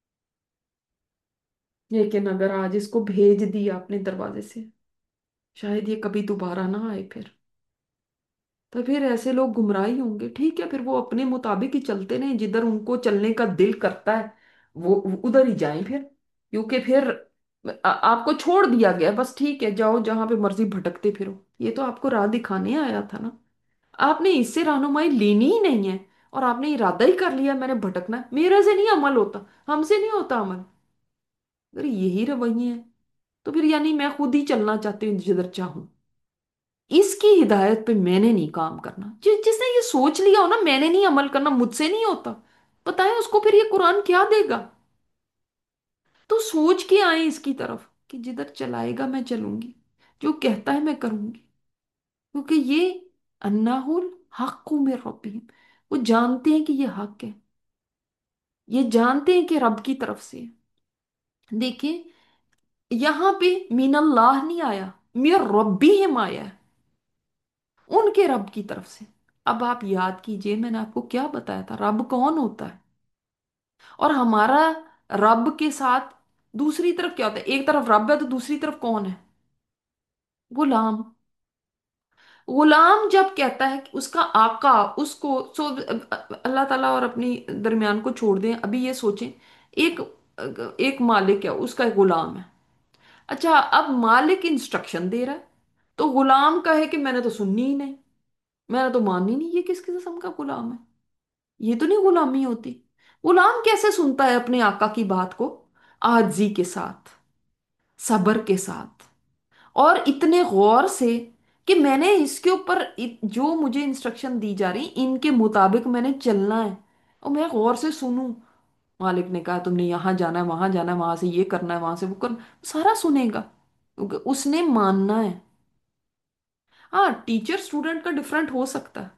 लेकिन अगर आज इसको भेज दिया अपने दरवाजे से, शायद ये कभी दोबारा ना आए फिर। तो फिर ऐसे लोग गुमराही होंगे, ठीक है, फिर वो अपने मुताबिक ही चलते रहें, जिधर उनको चलने का दिल करता है वो उधर ही जाएं फिर। क्योंकि फिर आपको छोड़ दिया गया, बस ठीक है, जाओ जहां पे मर्जी भटकते फिरो। ये तो आपको राह दिखाने आया था ना, आपने इससे रहनुमाई लेनी ही नहीं है। और आपने इरादा ही कर लिया मैंने भटकना है, मेरे से नहीं अमल होता, हमसे नहीं होता अमल। अगर यही रवैये हैं तो फिर यानी मैं खुद ही चलना चाहती हूँ जिधर चाहूं। इसकी हिदायत पे मैंने नहीं काम करना। जिसने ये सोच लिया हो ना मैंने नहीं अमल करना, मुझसे नहीं होता, बताएं उसको फिर ये कुरान क्या देगा। तो सोच के आए इसकी तरफ कि जिधर चलाएगा मैं चलूंगी, जो कहता है मैं करूंगी। क्योंकि ये अन्नाहुल हक्कु मिर रब्बिहिम, वो जानते हैं कि ये हक है, ये जानते हैं कि रब की तरफ से है। देखिए, यहां पे मिनल्लाह नहीं आया, मिर रब्बिहिम आया है, उनके रब की तरफ से। अब आप याद कीजिए मैंने आपको क्या बताया था, रब कौन होता है। और हमारा रब के साथ दूसरी तरफ क्या होता है, एक तरफ रब है तो दूसरी तरफ कौन है। गुलाम। गुलाम जब कहता है कि उसका आका उसको अल्लाह ताला और अपनी दरमियान को छोड़ दें, अभी ये सोचें, एक एक मालिक है, उसका एक गुलाम है। अच्छा, अब मालिक इंस्ट्रक्शन दे रहा है, तो गुलाम का है कि मैंने तो सुननी ही नहीं, मैंने तो माननी नहीं, ये किस किस्म का गुलाम है? ये तो नहीं गुलामी होती। गुलाम कैसे सुनता है अपने आका की बात को? आजी के साथ, सब्र के साथ, और इतने गौर से कि मैंने इसके ऊपर जो मुझे इंस्ट्रक्शन दी जा रही इनके मुताबिक मैंने चलना है, और मैं गौर से सुनूं। मालिक ने कहा तुमने यहाँ जाना है, वहां जाना है, वहां से ये करना है, वहां से वो करना, सारा सुनेगा, क्योंकि उसने मानना है। हाँ, टीचर स्टूडेंट का डिफरेंट हो सकता है,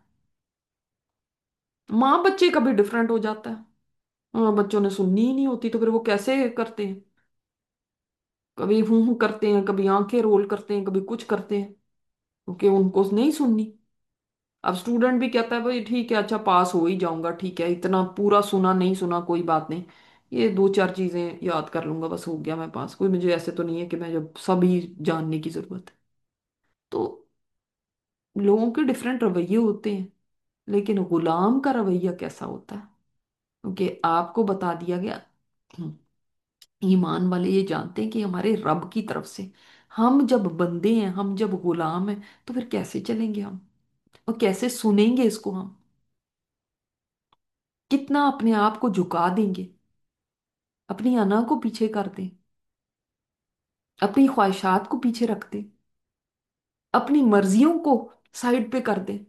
माँ बच्चे का भी डिफरेंट हो जाता है। हाँ, बच्चों ने सुननी ही नहीं होती, तो फिर वो कैसे करते हैं? कभी हूं हूं करते हैं, कभी आंखें रोल करते हैं, कभी कुछ करते हैं, क्योंकि उनको नहीं सुननी। अब स्टूडेंट भी कहता है भाई ठीक है, अच्छा पास हो ही जाऊंगा, ठीक है, इतना पूरा सुना नहीं सुना कोई बात नहीं, ये दो चार चीजें याद कर लूंगा, बस हो गया मैं पास, कोई मुझे ऐसे तो नहीं है कि मैं जब सभी जानने की जरूरत है। तो लोगों के डिफरेंट रवैये होते हैं, लेकिन गुलाम का रवैया कैसा होता है? क्योंकि आपको बता दिया गया, ईमान वाले ये जानते हैं कि हमारे रब की तरफ से, हम जब बंदे हैं, हम जब गुलाम हैं, तो फिर कैसे चलेंगे हम, और कैसे सुनेंगे इसको हम? कितना अपने आप को झुका देंगे, अपनी अना को पीछे कर दें, अपनी ख्वाहिशात को पीछे रख दें, अपनी मर्जियों को साइड पे कर दें,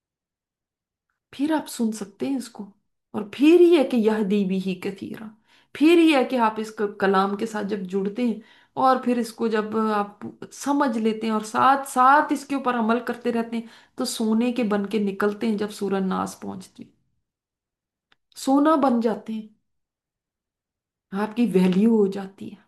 फिर आप सुन सकते हैं इसको। और फिर ही है कि यह दी भी ही कथीरा, फिर ही है कि आप इस कलाम के साथ जब जुड़ते हैं, और फिर इसको जब आप समझ लेते हैं और साथ साथ इसके ऊपर अमल करते रहते हैं, तो सोने के बन के निकलते हैं। जब सूरज नास पहुंचती है, सोना बन जाते हैं, आपकी वैल्यू हो जाती है।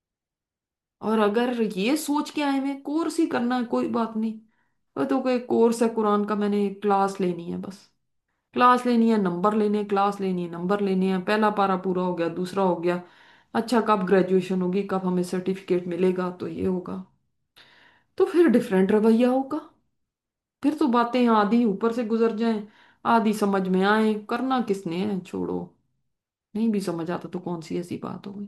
और अगर ये सोच के आए मैं कोर्स ही करना है, कोई बात नहीं, वो तो कोई कोर्स है कुरान का, मैंने क्लास लेनी है बस, क्लास लेनी है, नंबर लेने हैं, क्लास लेनी है, नंबर लेने हैं, पहला पारा पूरा हो गया, दूसरा हो गया, अच्छा कब ग्रेजुएशन होगी, कब हमें सर्टिफिकेट मिलेगा, तो ये होगा, तो फिर डिफरेंट रवैया होगा। फिर तो बातें आधी ऊपर से गुजर जाएं, आधी समझ में आए, करना किसने है, छोड़ो। नहीं भी समझ आता तो कौन सी ऐसी बात हो गई,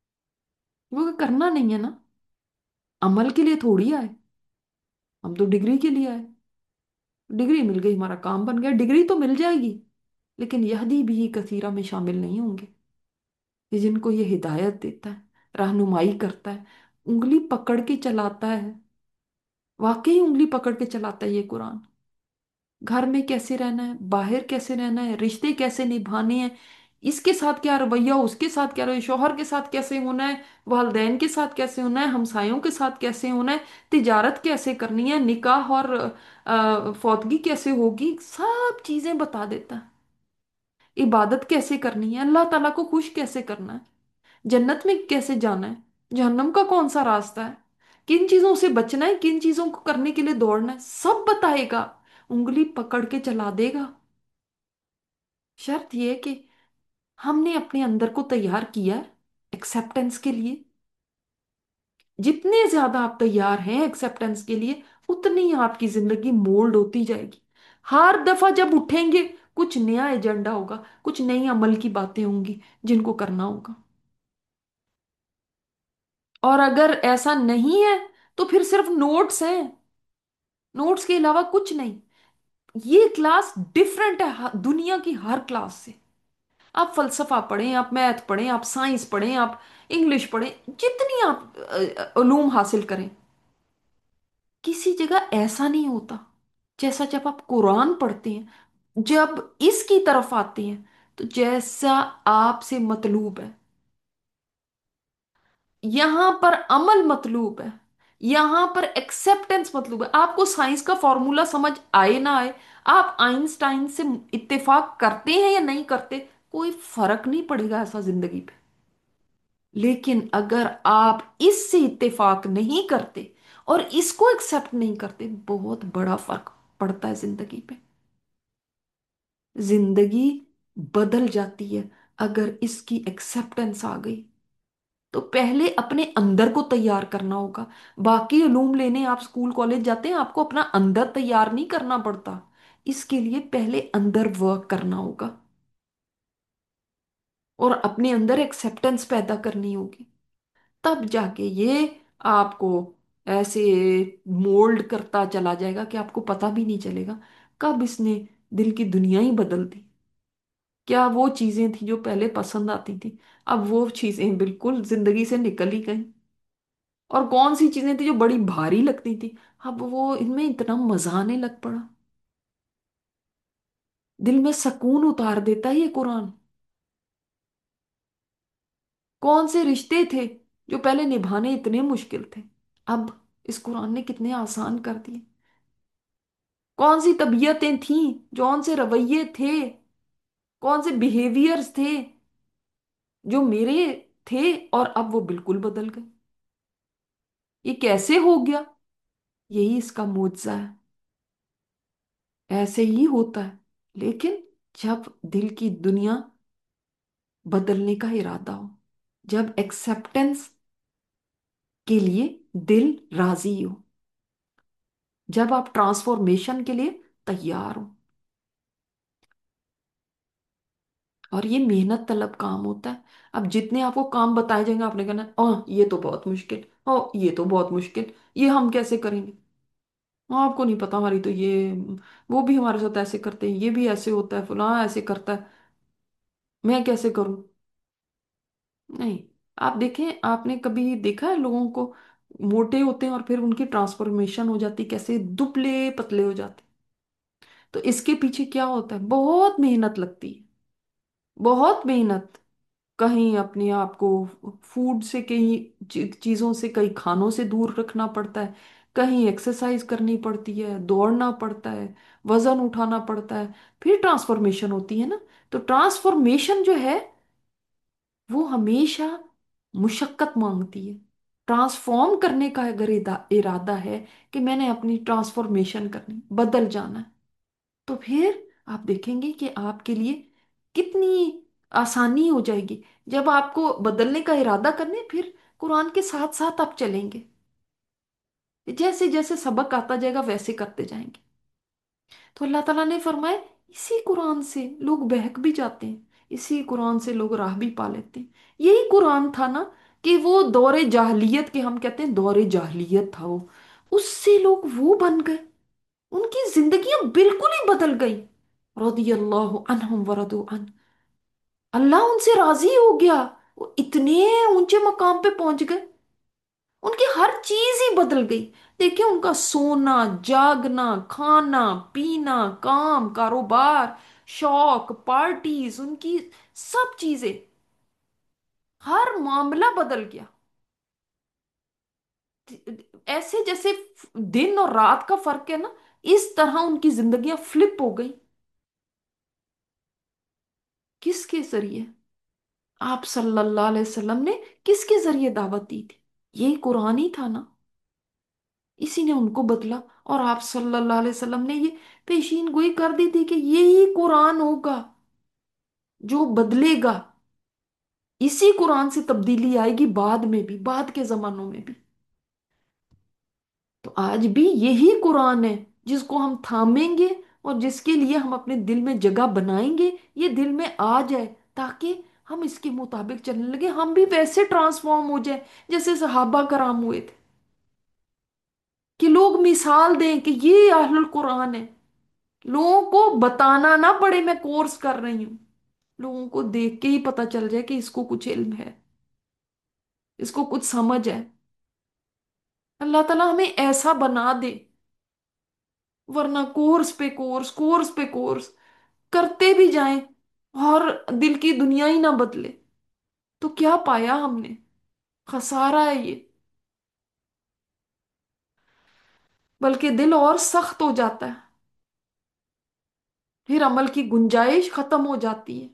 वो करना नहीं है ना, अमल के लिए थोड़ी आए, हम तो डिग्री के लिए आए। डिग्री मिल गई, हमारा काम बन गया, डिग्री तो मिल जाएगी, लेकिन यहदी भी कसीरा में शामिल नहीं होंगे, ये जिनको ये हिदायत देता है, रहनुमाई करता है, उंगली पकड़ के चलाता है, वाकई उंगली पकड़ के चलाता है ये कुरान। घर में कैसे रहना है, बाहर कैसे रहना है, रिश्ते कैसे निभाने हैं, इसके साथ क्या रवैया, उसके साथ क्या रवैया, शौहर के साथ कैसे होना है, वालदैन के साथ कैसे होना है, हमसायों के साथ कैसे होना है, तिजारत कैसे करनी है, निकाह और फौतगी कैसे होगी, सब चीजें बता देता है। इबादत कैसे करनी है, अल्लाह ताला को खुश कैसे करना है, जन्नत में कैसे जाना है, जहन्नम का कौन सा रास्ता है, किन चीजों से बचना है, किन चीजों को करने के लिए दौड़ना है, सब बताएगा, उंगली पकड़ के चला देगा। शर्त यह है कि हमने अपने अंदर को तैयार किया है एक्सेप्टेंस के लिए। जितने ज्यादा आप तैयार हैं एक्सेप्टेंस के लिए, उतनी ही आपकी जिंदगी मोल्ड होती जाएगी। हर दफा जब उठेंगे, कुछ नया एजेंडा होगा, कुछ नई अमल की बातें होंगी जिनको करना होगा। और अगर ऐसा नहीं है, तो फिर सिर्फ नोट्स हैं, नोट्स के अलावा कुछ नहीं। ये क्लास डिफरेंट है दुनिया की हर क्लास से। आप फलसफा पढ़ें, आप मैथ पढ़ें, आप साइंस पढ़ें, आप इंग्लिश पढ़ें, जितनी आप उलूम हासिल करें, किसी जगह ऐसा नहीं होता जैसा जब आप कुरान पढ़ते हैं, जब इसकी तरफ आते हैं, तो जैसा आपसे मतलूब है, यहां पर अमल मतलूब है, यहां पर एक्सेप्टेंस मतलूब है। आपको साइंस का फॉर्मूला समझ आए ना आए, आप आइंस्टाइन से इत्तेफाक करते हैं या नहीं करते, कोई फर्क नहीं पड़ेगा ऐसा जिंदगी पे। लेकिन अगर आप इससे इत्तेफाक नहीं करते और इसको एक्सेप्ट नहीं करते, बहुत बड़ा फर्क पड़ता है जिंदगी पे। जिंदगी बदल जाती है अगर इसकी एक्सेप्टेंस आ गई। تو پہلے اپنے اندر کو تیار کرنا ہوگا۔ باقی علوم لینے آپ اسکول کالج جاتے ہیں، آپ کو اپنا اندر تیار نہیں کرنا پڑتا، اس کے لیے پہلے اندر ورک کرنا ہوگا اور اپنے اندر ایکسپٹینس پیدا کرنی ہوگی، تب جا کے یہ آپ کو ایسے مولڈ کرتا چلا جائے گا کہ آپ کو پتہ بھی نہیں چلے گا کب اس نے دل کی دنیا ہی بدل دی۔ کیا وہ چیزیں تھیں جو پہلے پسند آتی تھی، اب وہ چیزیں بالکل زندگی سے نکل ہی گئیں، اور کون سی چیزیں تھیں جو بڑی بھاری لگتی تھی، اب وہ ان میں اتنا مزہ آنے لگ پڑا، دل میں سکون اتار دیتا ہے یہ قرآن۔ کون سے رشتے تھے جو پہلے نبھانے اتنے مشکل تھے، اب اس قرآن نے کتنے آسان کر دیے۔ کون سی طبیعتیں تھیں، کون سے رویے تھے، کون سے بیہیویئرز تھے جو میرے تھے اور اب وہ بالکل بدل گئے، یہ کیسے ہو گیا؟ یہی اس کا معجزہ ہے، ایسے ہی ہوتا ہے، لیکن جب دل کی دنیا بدلنے کا ارادہ ہو، جب ایکسپٹینس کے لیے دل راضی ہو، جب آپ ٹرانسفارمیشن کے لیے تیار ہو، اور یہ محنت طلب کام ہوتا ہے۔ اب جتنے آپ کو کام بتائے جائیں گے آپ نے کہنا یہ تو بہت مشکل، یہ تو بہت مشکل، یہ ہم کیسے کریں گے؟ آپ کو نہیں پتا، ہماری تو یہ وہ بھی ہمارے ساتھ ایسے کرتے ہیں، یہ بھی ایسے ہوتا ہے، فلاں ایسے کرتا ہے، میں کیسے کروں؟ نہیں، آپ دیکھیں، آپ نے کبھی دیکھا ہے لوگوں کو موٹے ہوتے ہیں اور پھر ان کی ٹرانسفارمیشن ہو جاتی، کیسے دبلے پتلے ہو جاتے؟ تو اس کے پیچھے کیا ہوتا ہے؟ بہت محنت لگتی ہے، بہت محنت، کہیں اپنے آپ کو فوڈ سے، کہیں چیزوں سے، کئی کھانوں سے دور رکھنا پڑتا ہے، کہیں ایکسرسائز کرنی پڑتی ہے، دوڑنا پڑتا ہے، وزن اٹھانا پڑتا ہے، پھر ٹرانسفارمیشن ہوتی ہے نا۔ تو ٹرانسفارمیشن جو ہے وہ ہمیشہ مشقت مانگتی ہے۔ ٹرانسفارم کرنے کا اگر ارادہ ہے کہ میں نے اپنی ٹرانسفارمیشن کرنی، بدل جانا ہے، تو پھر آپ دیکھیں گے کہ آپ کے لیے کتنی آسانی ہو جائے گی۔ جب آپ کو بدلنے کا ارادہ کرنے، پھر قرآن کے ساتھ ساتھ آپ چلیں گے، جیسے جیسے سبق آتا جائے گا ویسے کرتے جائیں گے۔ تو اللہ تعالیٰ نے فرمایا اسی قرآن سے لوگ بہک بھی جاتے ہیں، اسی قرآن سے لوگ راہ بھی پا لیتے ہیں۔ یہی قرآن تھا نا کہ وہ دور جاہلیت کے، ہم کہتے ہیں دور جاہلیت تھا وہ، اس سے لوگ وہ بن گئے، ان کی زندگیاں بالکل ہی بدل گئی۔ رضی اللہ عنہم ورضوا عنہ، اللہ ان سے راضی ہو گیا، وہ اتنے اونچے مقام پہ پہنچ گئے، ان کی ہر چیز ہی بدل گئی۔ دیکھیں ان کا سونا، جاگنا، کھانا پینا، کام کاروبار، شوق، پارٹیز، ان کی سب چیزیں، ہر معاملہ بدل گیا، ایسے جیسے دن اور رات کا فرق ہے نا، اس طرح ان کی زندگیاں فلپ ہو گئی۔ کس کے ذریعے؟ آپ صلی اللہ علیہ وسلم نے کس کے ذریعے دعوت دی تھی؟ یہی قرآن ہی تھا نا، اسی نے ان کو بدلا، اور آپ صلی اللہ علیہ وسلم نے یہ پیشین گوئی کر دی تھی کہ یہی قرآن ہوگا جو بدلے گا، اسی قرآن سے تبدیلی آئے گی بعد میں بھی، بعد کے زمانوں میں بھی۔ تو آج بھی یہی قرآن ہے جس کو ہم تھامیں گے اور جس کے لیے ہم اپنے دل میں جگہ بنائیں گے، یہ دل میں آ جائے، تاکہ ہم اس کے مطابق چلنے لگے، ہم بھی ویسے ٹرانسفارم ہو جائیں جیسے صحابہ کرام ہوئے تھے، کہ لوگ مثال دیں کہ یہ اہل القرآن ہے، لوگوں کو بتانا نہ پڑے میں کورس کر رہی ہوں، لوگوں کو دیکھ کے ہی پتا چل جائے کہ اس کو کچھ علم ہے، اس کو کچھ سمجھ ہے۔ اللہ تعالیٰ ہمیں ایسا بنا دے، ورنہ کورس پہ کورس، کورس پہ کورس کرتے بھی جائیں اور دل کی دنیا ہی نہ بدلے، تو کیا پایا ہم نے؟ خسارہ ہے یہ، بلکہ دل اور سخت ہو جاتا ہے، پھر عمل کی گنجائش ختم ہو جاتی ہے۔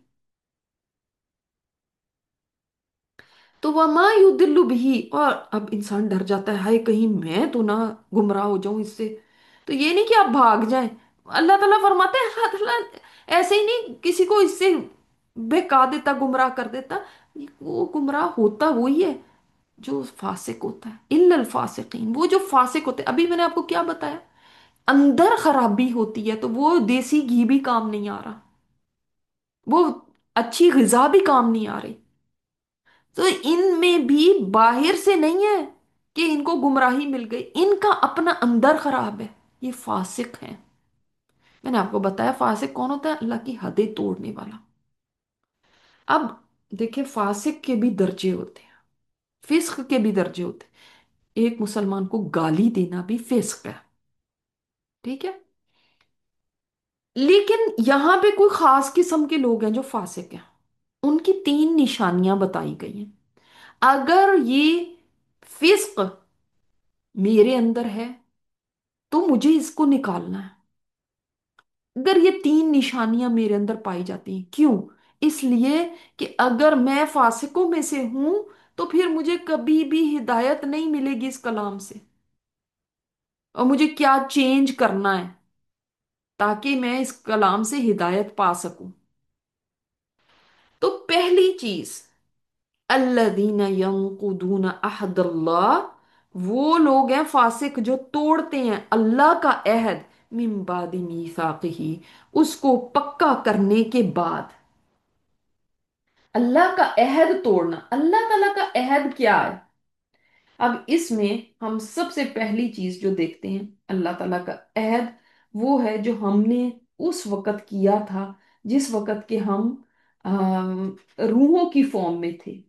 تو وما یضل بھی، اور اب انسان ڈر جاتا ہے، ہائے کہیں میں تو نہ گمراہ ہو جاؤں اس سے۔ تو یہ نہیں کہ آپ بھاگ جائیں، اللہ تعالیٰ فرماتے ہیں، اللہ تعالیٰ ایسے ہی نہیں کسی کو اس سے بہکا دیتا، گمراہ کر دیتا، وہ گمراہ ہوتا وہی ہے जो फासिक होता है, इल्लल फासिकीन, वो जो फासिक होते हैं, अभी मैंने आपको क्या बताया, अंदर खराबी होती है तो वो देसी घी भी काम नहीं आ रहा, वो अच्छी ग़िज़ा भी काम नहीं आ रही। तो इनमें भी बाहर से नहीं है कि इनको गुमराही मिल गई, इनका अपना अंदर खराब है, ये फासिक हैं। मैंने आपको बताया फासिक कौन होता है, अल्लाह की हदें तोड़ने वाला। अब देखिए, फासिक के भी दर्जे होते हैं, फिस्क के भी दर्जे होते हैं। एक मुसलमान को गाली देना भी फिस्क है, ठीक है। लेकिन यहां पे कोई खास किस्म के लोग हैं जो फासिक हैं, उनकी तीन निशानियां बताई गई हैं। अगर ये फिस्क मेरे अंदर है तो मुझे इसको निकालना है। अगर ये तीन निशानियां मेरे अंदर पाई जाती हैं, क्यों? इसलिए कि अगर मैं फासिकों में से हूं तो फिर मुझे कभी भी हिदायत नहीं मिलेगी इस कलाम से, और मुझे क्या चेंज करना है ताकि मैं इस कलाम से हिदायत पा सकूं। तो पहली चीज, अल्लदीन यंकुदून अहदल्लाह, वो लोग हैं फासिक जो तोड़ते हैं अल्लाह का अहद, मिन बादि मीसाकिही, उसको पक्का करने के बाद। अल्लाह का अहद तोड़ना, अल्लाह ताला का अहद क्या है? अब इसमें हम सबसे पहली चीज जो देखते हैं, अल्लाह ताला का अहद वो है जो हमने उस वक़्त किया था जिस वक़्त के हम रूहों की फॉर्म में थे।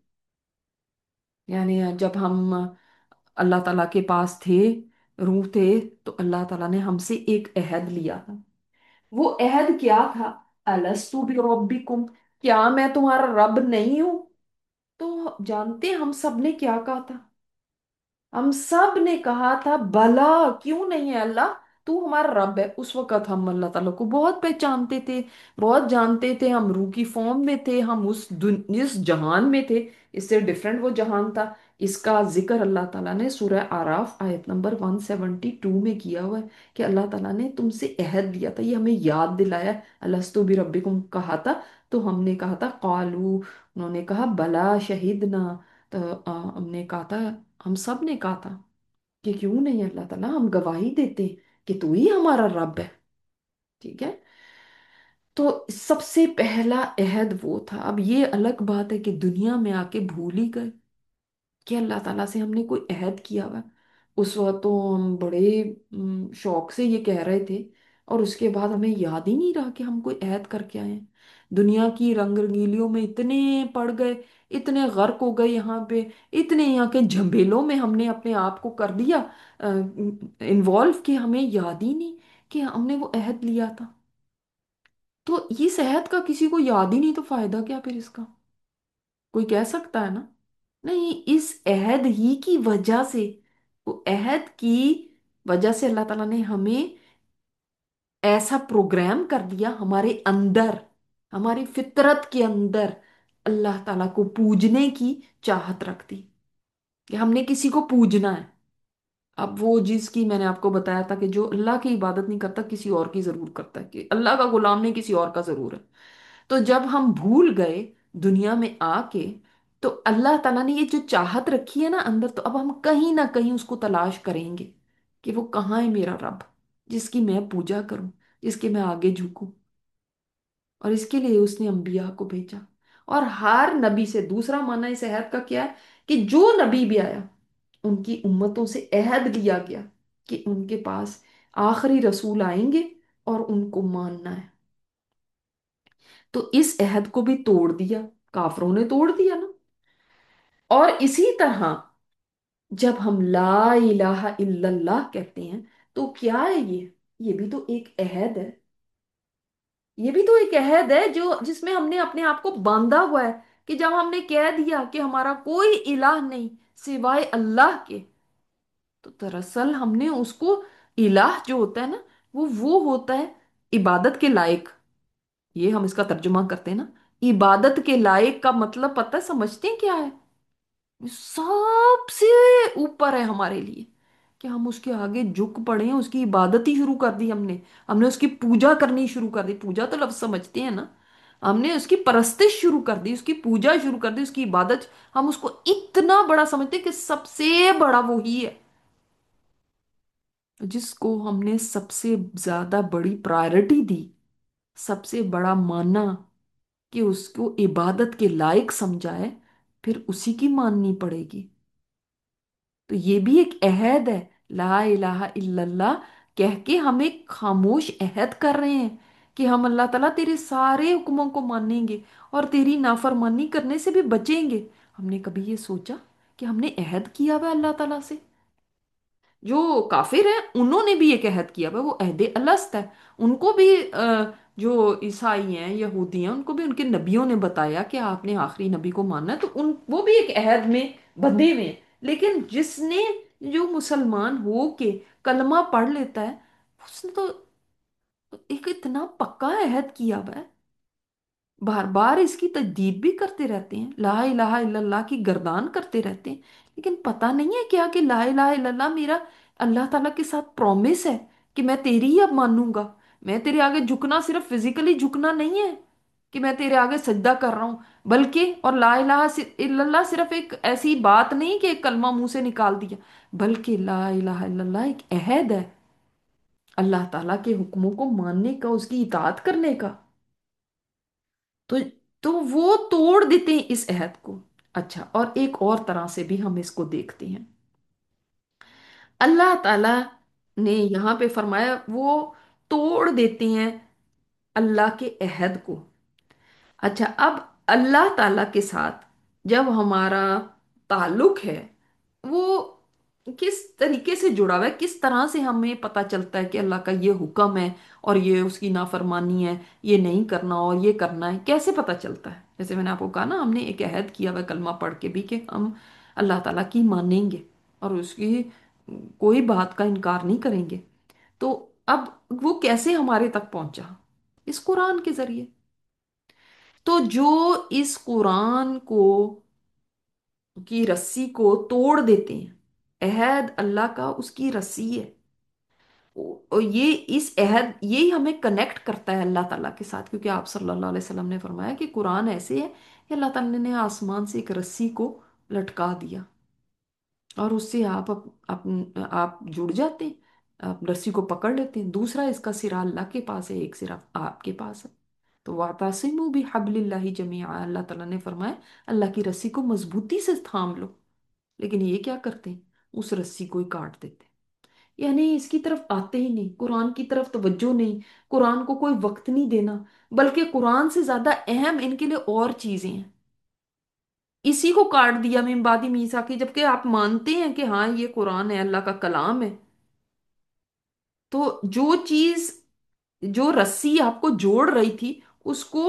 यानी जब हम अल्लाह ताला के पास थे, रूह थे, तो अल्लाह ताला ने हमसे एक अहद लिया था। वो अहद क्या था? अलस्तु भी रब्बिकुम, क्या मैं तुम्हारा रब नहीं हूं? तो जानते हैं हम सब ने क्या कहा था? हम सब ने कहा था भला, क्यों नहीं है अल्लाह, तू हमारा रब है। उस वक्त हम अल्लाह ताला को बहुत पहचानते थे, बहुत जानते थे, हम रूह की फॉर्म में थे, हम इस जहान में थे। इससे डिफरेंट वो जहान था। इसका जिक्र अल्लाह ताला ने सूरह आराफ आयत नंबर 172 में किया हुआ है कि अल्लाह ताला ने तुमसे अहद लिया था, ये हमें याद दिलाया। अलस्तु भी रब्बिकुम कहा था, तो हमने कहा था कालू, उन्होंने कहा बला शहीदना, तो हमने कहा था, हम सब ने कहा था कि क्यों नहीं अल्लाह ताला, हम गवाही देते कि तू ही हमारा रब है, ठीक है। तो सबसे पहला अहद वो था। अब ये अलग बात है कि दुनिया में आके भूल ही गए कि अल्लाह ताला से हमने कोई अहद किया हुआ है। उस वक्त तो हम बड़े शौक से ये कह रहे थे, और उसके बाद हमें याद ही नहीं रहा कि हम कोई अहद करके आए हैं। दुनिया की रंग रंगीलियों में इतने पड़ गए, इतने गर्क हो गए यहाँ पे, इतने यहाँ के झमेलों में हमने अपने आप को कर दिया इन्वॉल्व, कि हमें याद ही नहीं कि हमने वो अहद लिया था। तो इस अहद का किसी को याद ही नहीं तो फायदा क्या फिर इसका? कोई कह सकता है ना? नहीं, इस अहद ही की वजह से, वो अहद की वजह से अल्लाह ताला ने हमें ऐसा प्रोग्राम कर दिया हमारे अंदर, हमारी फितरत के अंदर अल्लाह ताला को पूजने की चाहत रख दी कि हमने किसी को पूजना है। अब वो जिसकी मैंने आपको बताया था कि जो अल्लाह की इबादत नहीं करता, किसी और की जरूर करता है, कि अल्लाह का गुलाम नहीं, किसी और का जरूर है। तो जब हम भूल गए दुनिया में आके, तो अल्लाह ताला ने ये जो चाहत रखी है ना अंदर, तो अब हम कहीं ना कहीं उसको तलाश करेंगे कि वो कहाँ है मेरा रब, जिसकी मैं पूजा करूं, जिसके मैं आगे झुकूं। और इसके लिए उसने अंबिया को भेजा। और हर नबी से, दूसरा माना इस अहद का क्या है, कि जो नबी भी आया उनकी उम्मतों से अहद लिया गया कि उनके पास आखिरी रसूल आएंगे और उनको मानना है। तो इस अहद को भी तोड़ दिया, काफरों ने तोड़ दिया ना। और इसी तरह जब हम ला इलाहा इल्लल्लाह कहते हैं, तो क्या है ये भी तो एक अहद है। ये भी तो एक अहद है जो जिसमें हमने अपने आप को बांधा हुआ है, कि जब हमने कह दिया कि हमारा कोई इलाह नहीं सिवाय अल्लाह के, तो दरअसल हमने उसको, इलाह जो होता है ना, वो होता है इबादत के लायक। ये हम इसका तर्जुमा करते हैं ना, इबादत के लायक का मतलब पता है, समझते हैं क्या है? सबसे ऊपर है हमारे लिए, कि हम उसके आगे झुक पड़े हैं, उसकी इबादत ही शुरू कर दी हमने। हमने उसकी पूजा करनी शुरू कर दी। पूजा तो लफ्ज समझते हैं ना, ہم نے اس کی پرستش شروع کر دی، اس کی پوجا شروع کر دی، اس کی عبادت، ہم اس کو اتنا بڑا سمجھتے کہ سب سے بڑا وہی ہے، جس کو ہم نے سب سے زیادہ بڑی پرائرٹی دی، سب سے بڑا مانا، کہ اس کو عبادت کے لائق سمجھائے، پھر اسی کی ماننی پڑے گی۔ تو یہ بھی ایک عہد ہے، لا الہ الا اللہ کہہ کے ہم ایک خاموش عہد کر رہے ہیں کہ ہم اللہ تعالیٰ تیرے سارے حکموں کو مانیں گے اور تیری نافرمانی کرنے سے بھی بچیں گے۔ ہم نے کبھی یہ سوچا کہ ہم نے عہد کیا ہوا ہے اللہ تعالیٰ سے؟ جو کافر ہیں انہوں نے بھی ایک عہد کیا ہوا ہے، وہ عہد الست ہے۔ ان کو بھی جو عیسائی ہیں، یہودی ہیں، ان کو بھی ان کے نبیوں نے بتایا کہ آپ نے آخری نبی کو ماننا ہے، تو وہ بھی ایک عہد میں بندھے ہوئے ہیں۔ لیکن جس نے، جو مسلمان ہو کے کلمہ پڑھ لیتا ہے، اس نے تو ایک اتنا پکا عہد کیا ہوا ہے، بار بار اس کی تجدید بھی کرتے رہتے ہیں، لا الہ الا اللہ کی گردان کرتے رہتے ہیں، لیکن پتہ نہیں ہے کیا کہ لا الہ الا اللہ میرا اللہ تعالیٰ کے ساتھ پرومس ہے کہ میں تیری ہی اب مانوں گا، میں تیرے آگے جھکنا صرف فزیکلی جھکنا نہیں ہے کہ میں تیرے آگے سجدہ کر رہا ہوں، بلکہ اور لا الہ الا اللہ صرف ایک ایسی بات نہیں کہ ایک کلمہ منہ سے نکال دیا، بلکہ لا الہ الا اللہ ایک عہد ہے اللہ تعالیٰ کے حکموں کو ماننے کا، اس کی اطاعت کرنے کا۔ تو تو وہ توڑ دیتے ہیں اس عہد کو۔ اچھا، اور ایک اور طرح سے بھی ہم اس کو دیکھتے ہیں، اللہ تعالی نے یہاں پہ فرمایا وہ توڑ دیتے ہیں اللہ کے عہد کو۔ اچھا، اب اللہ تعالی کے ساتھ جب ہمارا تعلق ہے، وہ کس طریقے سے جڑا ہوا ہے، کس طرح سے ہمیں پتہ چلتا ہے کہ اللہ کا یہ حکم ہے اور یہ اس کی نافرمانی ہے، یہ نہیں کرنا اور یہ کرنا ہے، کیسے پتہ چلتا ہے؟ جیسے میں نے آپ کو کہا نا، ہم نے ایک عہد کیا ہوا ہے کلمہ پڑھ کے بھی کہ ہم اللہ تعالیٰ کی مانیں گے اور اس کی کوئی بات کا انکار نہیں کریں گے۔ تو اب وہ کیسے ہمارے تک پہنچا؟ اس قرآن کے ذریعے۔ تو جو اس قرآن کو کی رسی کو توڑ دیتے ہیں، عہد اللہ کا اس کی رسی ہے، اور یہ اس عہد یہی ہمیں کنیکٹ کرتا ہے اللہ تعالیٰ کے ساتھ، کیونکہ آپ صلی اللہ علیہ وسلم نے فرمایا کہ قرآن ایسے ہے کہ اللہ تعالیٰ نے آسمان سے ایک رسی کو لٹکا دیا اور اس سے آپ جڑ جاتے ہیں، آپ رسی کو پکڑ لیتے ہیں، دوسرا اس کا سرا اللہ کے پاس ہے، ایک سرا آپ کے پاس ہے۔ تو وَاعْتَصِمُوا بِحَبْلِ اللَّهِ جَمِيعًا، اللہ تعالیٰ نے فرمایا اللہ کی رسی کو مضبوطی سے تھام لو، لیکن یہ کیا کرتے ہیں؟ اس رسی کو ہی کاٹ دیتے ہیں، یعنی اس کی طرف آتے ہی نہیں، قرآن کی طرف توجہ نہیں، قرآن کو کوئی وقت نہیں دینا، بلکہ قرآن سے زیادہ اہم ان کے لیے اور چیزیں ہیں، اسی کو کاٹ دیا من بعد میثاق، جبکہ آپ مانتے ہیں کہ ہاں یہ قرآن ہے، اللہ کا کلام ہے، تو جو چیز، جو رسی آپ کو جوڑ رہی تھی اس کو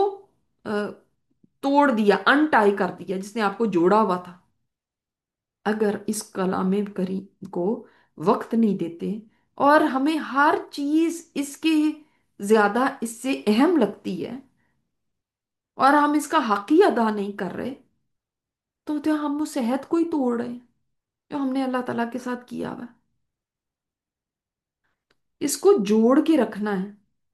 توڑ دیا، انٹائی کر دیا، جس نے آپ کو جوڑا ہوا تھا۔ اگر اس کلام کریم کو وقت نہیں دیتے اور ہمیں ہر چیز اس کے زیادہ اس سے اہم لگتی ہے اور ہم اس کا حق ہی ادا نہیں کر رہے، تو ہم اس عہد کو ہی توڑ رہے ہیں جو ہم نے اللہ تعالیٰ کے ساتھ کیا ہوا ہے۔ اس کو جوڑ کے رکھنا ہے۔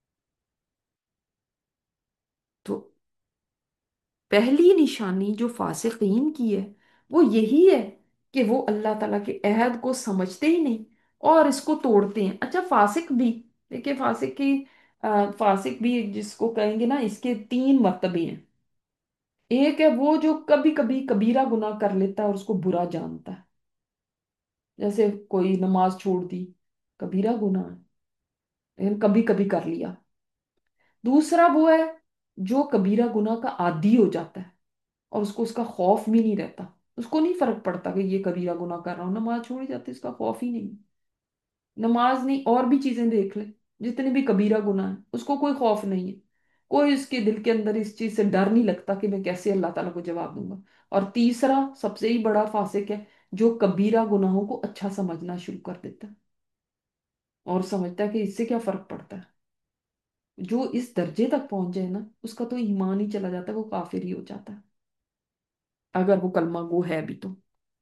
تو پہلی نشانی جو فاسقین کی ہے وہ یہی ہے کہ وہ اللہ تعالیٰ کے عہد کو سمجھتے ہی نہیں اور اس کو توڑتے ہیں۔ اچھا، فاسق بھی دیکھیں، فاسق بھی جس کو کہیں گے نا، اس کے تین مرتبے ہیں۔ ایک ہے وہ جو کبھی کبھی کبیرہ گناہ کر لیتا ہے اور اس کو برا جانتا ہے، جیسے کوئی نماز چھوڑ دی، کبیرہ گناہ ہے لیکن کبھی کبھی کر لیا۔ دوسرا وہ ہے جو کبیرہ گناہ کا عادی ہو جاتا ہے اور اس کو اس کا خوف بھی نہیں رہتا، اس کو نہیں فرق پڑتا کہ یہ کبیرہ گناہ کر رہا ہوں، نماز چھوڑی جاتی ہے، اس کا خوف ہی نہیں، نماز نہیں اور بھی چیزیں دیکھ لے، جتنے بھی کبیرہ گناہ ہیں اس کو کوئی خوف نہیں ہے، کوئی اس کے دل کے اندر اس چیز سے ڈر نہیں لگتا کہ میں کیسے اللہ تعالیٰ کو جواب دوں گا۔ اور تیسرا سب سے ہی بڑا فاسق ہے جو کبیرہ گناہوں کو اچھا سمجھنا شروع کر دیتا ہے اور سمجھتا ہے کہ اس سے کیا فرق پڑتا ہے۔ جو اس درجے تک پہنچ جائے نا، اس کا تو ایمان ہی چلا جاتا ہے، وہ کافر ہی ہو جاتا ہے اگر وہ کلمہ گو ہے بھی تو۔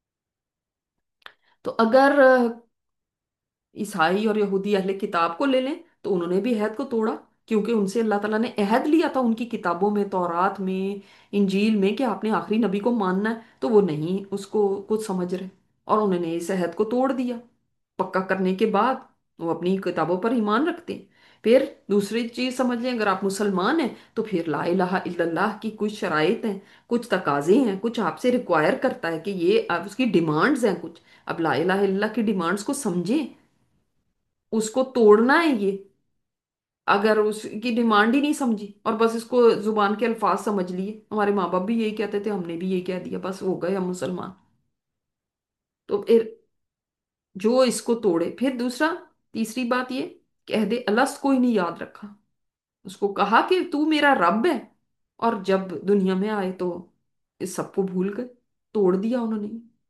تو اگر عیسائی اور یہودی اہل کتاب کو لے لیں تو انہوں نے بھی عہد کو توڑا، क्योंकि उनसे अल्लाह ताला ने अहद लिया था उनकी किताबों में, तौरात में, इंजील में, कि आपने आखिरी नबी को मानना है, तो वो नहीं उसको कुछ समझ रहे, और उन्होंने इस अहद को तोड़ दिया। पक्का करने के बाद वो अपनी किताबों पर ईमान रखते हैं। फिर दूसरी चीज समझ लें, अगर आप मुसलमान हैं तो फिर ला इलाहा इल्लल्लाह की कुछ शराइत हैं, कुछ तकाजे हैं, कुछ आपसे रिक्वायर करता है कि ये अब उसकी डिमांड्स हैं कुछ। अब ला इलाहा इल्लल्लाह की डिमांड्स को समझें, उसको तोड़ना है ये। अगर उसकी डिमांड ही नहीं समझी और बस इसको जुबान के अल्फाज समझ लिए, हमारे माँ बाप भी यही कहते थे, हमने भी यही कह दिया, बस हो गए हम मुसलमान। तो फिर जो इसको तोड़े, फिर दूसरा, तीसरी बात ये, कह दे अलस्त कोई नहीं याद रखा, उसको कहा कि तू मेरा रब है, और जब दुनिया में आए तो इस सबको भूल गए, तोड़ दिया उन्होंने।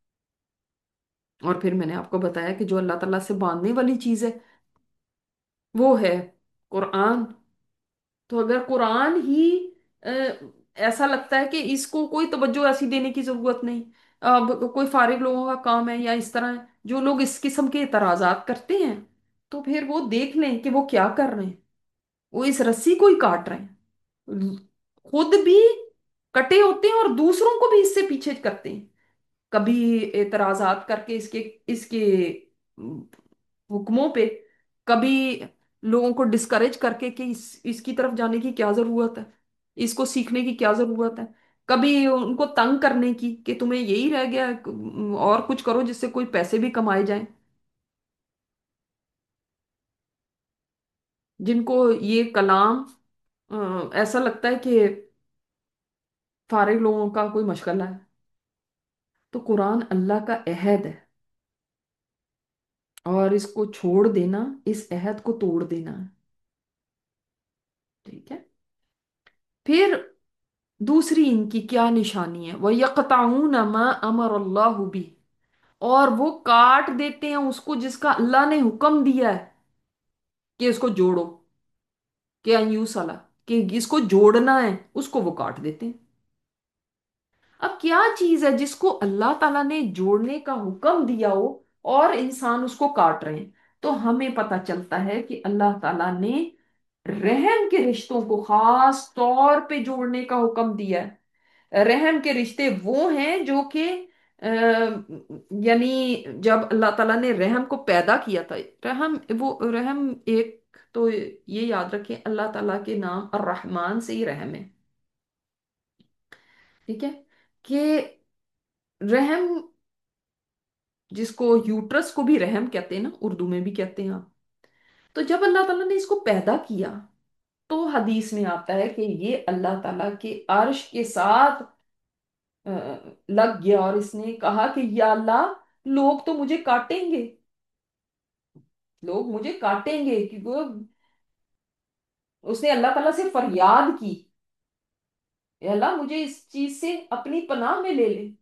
और फिर मैंने आपको बताया कि जो अल्लाह ताला से बांधने वाली चीज है वो है कुरान। तो अगर कुरान ही अ, ऐसा लगता है कि इसको कोई तवज्जो ऐसी देने की जरूरत नहीं, अब कोई फारिग लोगों का काम है, या इस तरह है, जो लोग इस किस्म के इतराजात करते हैं, तो फिर वो देख लें कि वो क्या कर रहे हैं। वो इस रस्सी को ही काट रहे हैं, खुद भी कटे होते हैं और दूसरों को भी इससे पीछे करते हैं। कभी एतराजात करके इसके इसके हुक्मों पे, कभी लोगों को डिस्करेज करके कि इसकी तरफ जाने की क्या जरूरत है, इसको सीखने की क्या जरूरत है, कभी उनको तंग करने की कि तुम्हें यही रह गया है, और कुछ करो जिससे कोई पैसे भी कमाए जाएं। जिनको ये कलाम ऐसा लगता है कि फारिग लोगों का कोई मशगला है। तो कुरान अल्लाह का अहद है, और इसको छोड़ देना इस अहद को तोड़ देना है। ठीक है। फिर दूसरी इनकी क्या निशानी है, वह यक़तऊन मा अमर अल्लाह बी, और वो काट देते हैं उसको जिसका अल्लाह ने हुक्म दिया है कि इसको जोड़ो, कि अयूं सला, कि इसको जोड़ना है, उसको वो काट देते हैं। अब क्या चीज है जिसको अल्लाह ताला ने जोड़ने का हुक्म दिया हो और इंसान उसको काट रहे हैं? तो हमें पता चलता है कि अल्लाह ताला ने रहम के रिश्तों को खास तौर पे जोड़ने का हुक्म दिया है। रहम के रिश्ते वो हैं जो कि यानी जब अल्लाह ताला ने रहम को पैदा किया था, रहम वो रहम एक, तो ये याद रखें अल्लाह ताला के नाम और रहमान से ही रहम है। ठीक है। कि रहम, जिसको यूट्रस को भी रहम कहते हैं ना, उर्दू में भी कहते हैं आप। तो जब अल्लाह ताला ने इसको पैदा किया, तो हदीस में आता है कि ये अल्लाह ताला के अर्श के साथ अ, लग गया, और इसने कहा कि या अल्लाह, लोग तो मुझे काटेंगे, लोग मुझे काटेंगे, कि वो, उसने अल्लाह ताला से फरियाद की, "या अल्लाह मुझे इस चीज से अपनी पनाह में ले ले",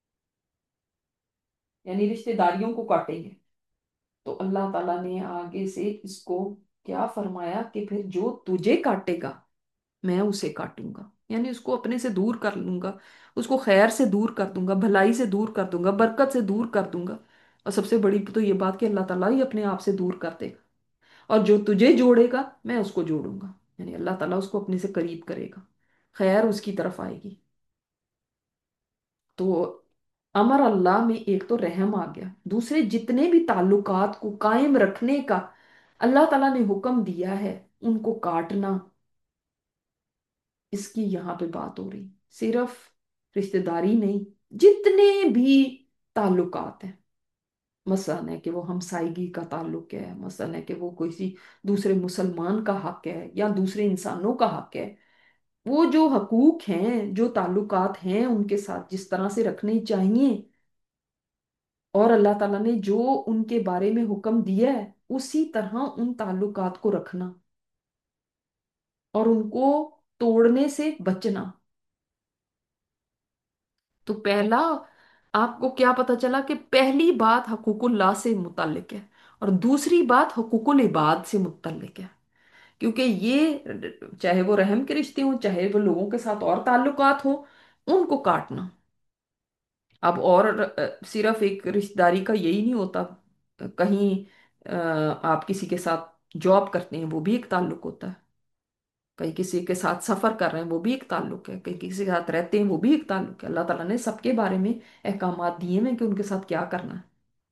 यानी रिश्तेदारियों को काटेंगे। तो अल्लाह ताला ने आगे से इसको क्या फरमाया कि फिर जो तुझे काटेगा मैं उसे काटूंगा, यानी उसको अपने से दूर कर लूंगा, उसको खैर से दूर कर दूंगा, भलाई से दूर कर दूंगा, बरकत से दूर कर दूंगा। और सबसे बड़ी तो ये बात कि अल्लाह ताला ही अपने आप से दूर कर देगा। और जो तुझे जोड़ेगा मैं उसको जोड़ूंगा, यानी अल्लाह ताला उसको अपने से करीब करेगा, खैर उसकी तरफ आएगी। तो अमर अल्लाह में एक तो रहम आ गया, दूसरे जितने भी ताल्लुकात को कायम रखने का अल्लाह ताला ने हुक्म दिया है, उनको काटना, इसकी यहाँ पे बात हो रही। सिर्फ रिश्तेदारी नहीं, जितने भी ताल्लुकात हैं, मसलन है कि वो हमसायगी का ताल्लुक है, मसलन है कि वो किसी दूसरे मुसलमान का हक है या दूसरे इंसानों का हक है, वो जो हकूक हैं, जो ताल्लुकात हैं उनके साथ जिस तरह से रखने चाहिए, और अल्लाह ताला ने जो उनके बारे में हुक्म दिया है उसी तरह उन ताल्लुकात को रखना, और उनको तोड़ने से बचना। तो पहला, आपको क्या पता चला कि पहली बात हकूकुल्लाह से मुतल्लिक है, और दूसरी बात हकूकुल इबाद से मुतल्लिक है। क्योंकि ये चाहे वो रहम के रिश्ते हों, चाहे वो लोगों के साथ और ताल्लुकात हों, उनको काटना। अब और सिर्फ एक रिश्तेदारी का यही नहीं होता, कहीं आप किसी के साथ जॉब करते हैं, वो भी एक ताल्लुक होता है। कहीं किसी के साथ सफर कर रहे हैं वो भी एक ताल्लुक है, कहीं किसी के साथ रहते हैं वो भी एक ताल्लुक है। अल्लाह ताला ने सबके बारे में अहकामात दिए हैं कि उनके साथ क्या करना है।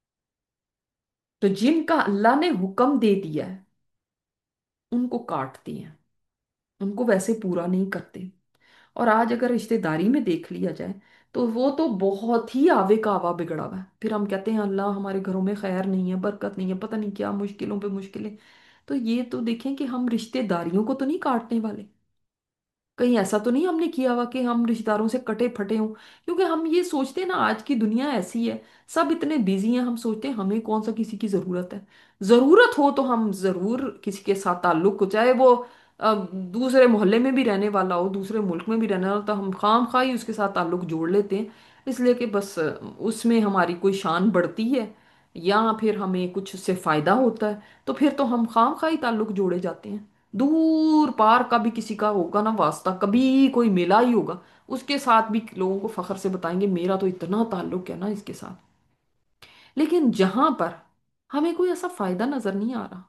तो जिनका अल्लाह ने हुक्म दे दिया है उनको काटते हैं, उनको वैसे पूरा नहीं करते। और आज अगर रिश्तेदारी में देख लिया जाए तो वो तो बहुत ही आवे का आवा बिगड़ा हुआ है। फिर हम कहते हैं अल्लाह हमारे घरों में खैर नहीं है, बरकत नहीं है, पता नहीं क्या मुश्किलों पे मुश्किलें। तो ये तो देखें कि हम रिश्तेदारियों को तो नहीं काटने वाले। कहीं ऐसा तो नहीं हमने किया हुआ कि हम रिश्तेदारों से कटे फटे हों। क्योंकि हम ये सोचते हैं ना, आज की दुनिया ऐसी है, सब इतने बिजी हैं, हम सोचते हैं हमें कौन सा किसी की जरूरत है। जरूरत हो तो हम जरूर किसी के साथ ताल्लुक हो, चाहे वो दूसरे मोहल्ले में भी रहने वाला हो, दूसरे मुल्क में भी रहने वाला हो, तो हम खाम खा ही उसके साथ ताल्लुक जोड़ लेते हैं। इसलिए कि बस उसमें हमारी कोई शान बढ़ती है या फिर हमें कुछ उससे फायदा होता है, तो फिर तो हम खाम खा ही ताल्लुक जोड़े जाते हैं। दूर पार का भी किसी का होगा ना वास्ता, कभी कोई मिला ही होगा, उसके साथ भी लोगों को फख्र से बताएंगे मेरा तो इतना ताल्लुक है ना इसके साथ। लेकिन जहां पर हमें कोई ऐसा फायदा नजर नहीं आ रहा,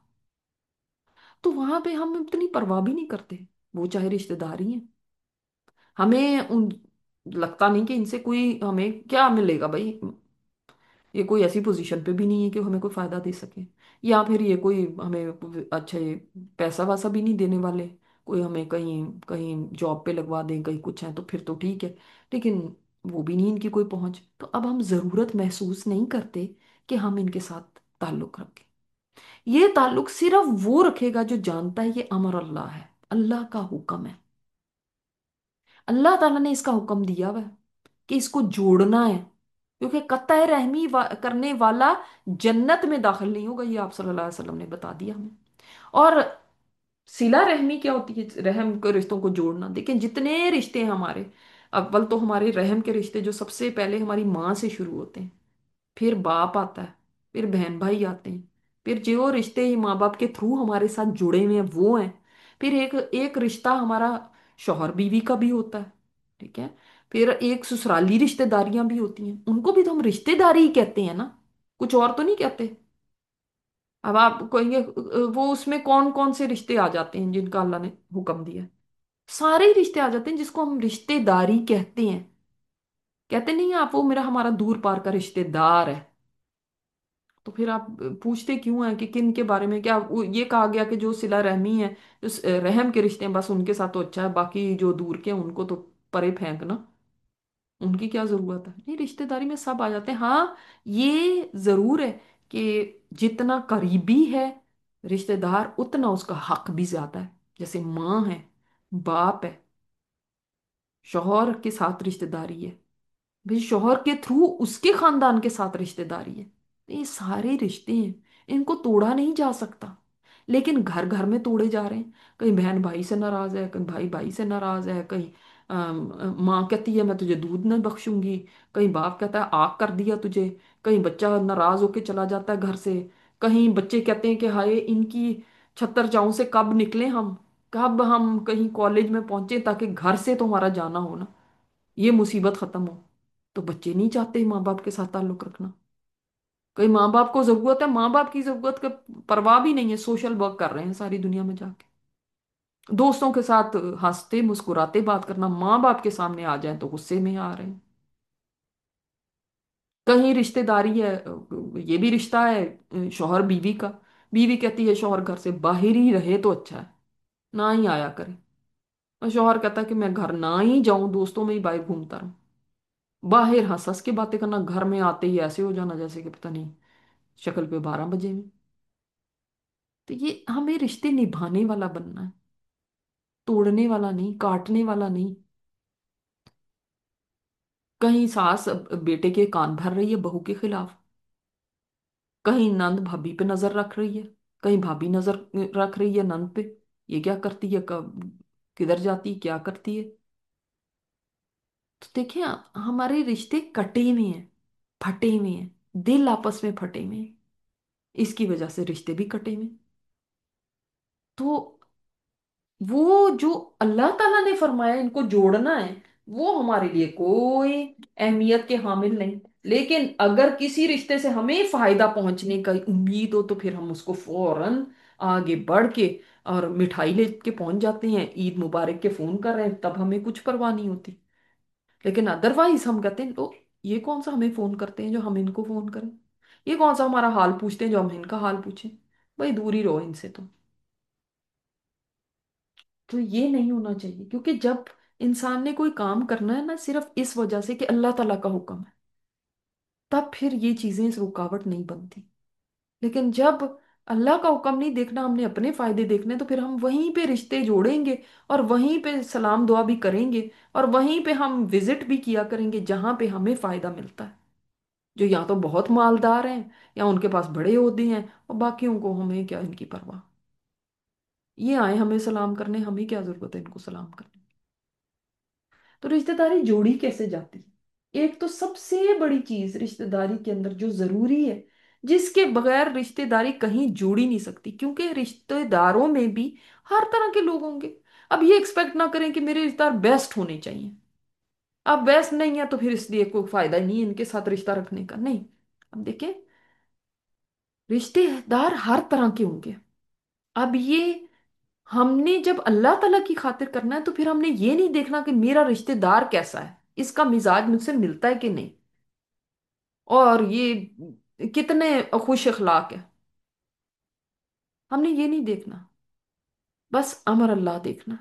तो वहां पे हम इतनी परवाह भी नहीं करते। वो चाहे रिश्तेदार ही हैं, हमें उन लगता नहीं कि इनसे कोई हमें क्या मिलेगा भाई। ये कोई ऐसी पोजीशन पे भी नहीं है कि हमें कोई फायदा दे सके, या फिर ये कोई हमें अच्छे पैसा वैसा भी नहीं देने वाले। कोई हमें कहीं कहीं जॉब पे लगवा दें, कहीं कुछ है तो फिर तो ठीक है। लेकिन वो भी नहीं इनकी कोई पहुंच, तो अब हम जरूरत महसूस नहीं करते कि हम इनके साथ ताल्लुक रखें। ये ताल्लुक सिर्फ वो रखेगा जो जानता है ये अमर अल्लाह है, अल्लाह का हुक्म है। अल्लाह ताला ने इसका हुक्म दिया हुआ है कि इसको जोड़ना है। क्योंकि कतई रहमी करने वाला जन्नत में दाखिल नहीं होगा, ये आप सल्लल्लाहु अलैहि वसल्लम ने बता दिया हमें। और सिला रहमी क्या होती है? रहम के रिश्तों को जोड़ना। देखिए जितने रिश्ते हैं हमारे, अव्वल तो हमारे रहम के रिश्ते जो सबसे पहले हमारी माँ से शुरू होते हैं, फिर बाप आता है, फिर बहन भाई आते हैं, फिर जो रिश्ते ही माँ बाप के थ्रू हमारे साथ जुड़े हुए हैं वो हैं। फिर एक एक रिश्ता हमारा शौहर बीवी का भी होता है, ठीक है। फिर एक ससुराली रिश्तेदारियां भी होती हैं, उनको भी तो हम रिश्तेदारी ही कहते हैं ना, कुछ और तो नहीं कहते। अब आप कहेंगे वो उसमें कौन कौन से रिश्ते आ जाते हैं जिनका अल्लाह ने हुक्म दिया है? सारे ही रिश्ते आ जाते हैं जिसको हम रिश्तेदारी कहते हैं। कहते नहीं आप वो मेरा हमारा दूर पार का रिश्तेदार है। तो फिर आप पूछते क्यों हैं कि किन के बारे में? क्या ये कहा गया कि जो सिला रहमी है, जो रहम के रिश्ते हैं, बस उनके साथ तो अच्छा है, बाकी जो दूर के हैं उनको तो परे फेंकना, उनकी क्या जरूरत है? नहीं, रिश्तेदारी में सब आ जाते हैं। हाँ, ये जरूर है कि जितना करीबी है रिश्तेदार उतना उसका हक भी ज्यादा है। जैसे माँ है, बाप है, शौहर के साथ रिश्तेदारी है, भाई शौहर के थ्रू उसके खानदान के साथ रिश्तेदारी है। तो ये सारे रिश्ते हैं, इनको तोड़ा नहीं जा सकता। लेकिन घर घर में तोड़े जा रहे हैं। कहीं बहन भाई से नाराज है, कहीं भाई भाई से नाराज है, कहीं माँ कहती है मैं तुझे दूध नहीं बख्शूंगी, कहीं बाप कहता है आग कर दिया तुझे, कहीं बच्चा नाराज होके चला जाता है घर से, कहीं बच्चे कहते हैं कि हाय इनकी छत्तर छांव से कब निकले हम, कब हम कहीं कॉलेज में पहुंचे ताकि घर से तो हमारा जाना हो ना, ये मुसीबत खत्म हो। तो बच्चे नहीं चाहते माँ बाप के साथ ताल्लुक रखना। कई माँ बाप को जरूरत है, माँ बाप की जरूरत का परवाह भी नहीं है, सोशल वर्क कर रहे हैं सारी दुनिया में जाके, दोस्तों के साथ हंसते मुस्कुराते बात करना, माँ बाप के सामने आ जाए तो गुस्से में आ रहे हैं। कहीं रिश्तेदारी है, ये भी रिश्ता है शौहर बीवी का, बीवी कहती है शौहर घर से बाहर ही रहे तो अच्छा है, ना ही आया करे। और शौहर कहता है कि मैं घर ना ही जाऊं, दोस्तों में ही बाहर घूमता रहूं। बाहर हंस हंस के बातें करना, घर में आते ही ऐसे हो जाना जैसे कि पता नहीं शक्ल पे 12 बजे में। तो ये हमें रिश्ते निभाने वाला बनना है, तोड़ने वाला नहीं, काटने वाला नहीं। कहीं सास बेटे के कान भर रही है बहू के खिलाफ, कहीं नंद भाभी पे नजर रख रही है, कहीं भाभी नजर रख रही है नंद पे, ये क्या करती है, कब किधर जाती है, क्या करती है। तो देखिए हमारे रिश्ते कटे हुए हैं, फटे हुए हैं, दिल आपस में फटे हुए हैं, इसकी वजह से रिश्ते भी कटे हुए हैं। तो वो जो अल्लाह ताला ने फरमाया इनको जोड़ना है, वो हमारे लिए कोई अहमियत के हामिल नहीं। लेकिन अगर किसी रिश्ते से हमें फायदा पहुंचने का उम्मीद हो तो फिर हम उसको फौरन आगे बढ़ के और मिठाई ले के पहुंच जाते हैं, ईद मुबारक के फोन कर रहे हैं, तब हमें कुछ परवाह नहीं होती। लेकिन अदरवाइज हम कहते हैं तो ये कौन सा हमें फोन करते हैं जो हम इनको फोन करें, ये कौन सा हमारा हाल पूछते हैं जो हम इनका हाल पूछें। भाई दूर ही रहो इनसे तो ये नहीं होना चाहिए, क्योंकि जब इंसान ने कोई काम करना है ना सिर्फ इस वजह से कि अल्लाह ताला का हुक्म है, तब फिर ये चीजें इस रुकावट नहीं बनती। लेकिन जब अल्लाह का हुक्म नहीं देखना, हमने अपने फायदे देखने, तो फिर हम वहीं पे रिश्ते जोड़ेंगे और वहीं पे सलाम दुआ भी करेंगे और वहीं पे हम विजिट भी किया करेंगे जहां पे हमें फायदा मिलता है। जो या तो बहुत मालदार हैं या उनके पास बड़े ओहदे हैं, और बाकियों को हमें क्या इनकी परवाह। ये आए हमें सलाम करने, हमें क्या जरूरत है इनको सलाम करने। तो रिश्तेदारी जोड़ी कैसे जाती है? एक तो सबसे बड़ी चीज रिश्तेदारी के अंदर जो जरूरी है, जिसके बगैर रिश्तेदारी कहीं जोड़ी नहीं सकती, क्योंकि रिश्तेदारों में भी हर तरह के लोग होंगे। अब ये एक्सपेक्ट ना करें कि मेरे रिश्तेदार बेस्ट होने चाहिए। अब बेस्ट नहीं है तो फिर इसलिए कोई फायदा नहीं है इनके साथ रिश्ता रखने का, नहीं। अब देखें, रिश्तेदार हर तरह के होंगे। अब ये हमने जब अल्लाह ताला की खातिर करना है, तो फिर हमने ये नहीं देखना कि मेरा रिश्तेदार कैसा है, इसका मिजाज मुझसे मिलता है कि नहीं, और ये कितने खुश अखलाक है। हमने ये नहीं देखना, बस अमर अल्लाह देखना।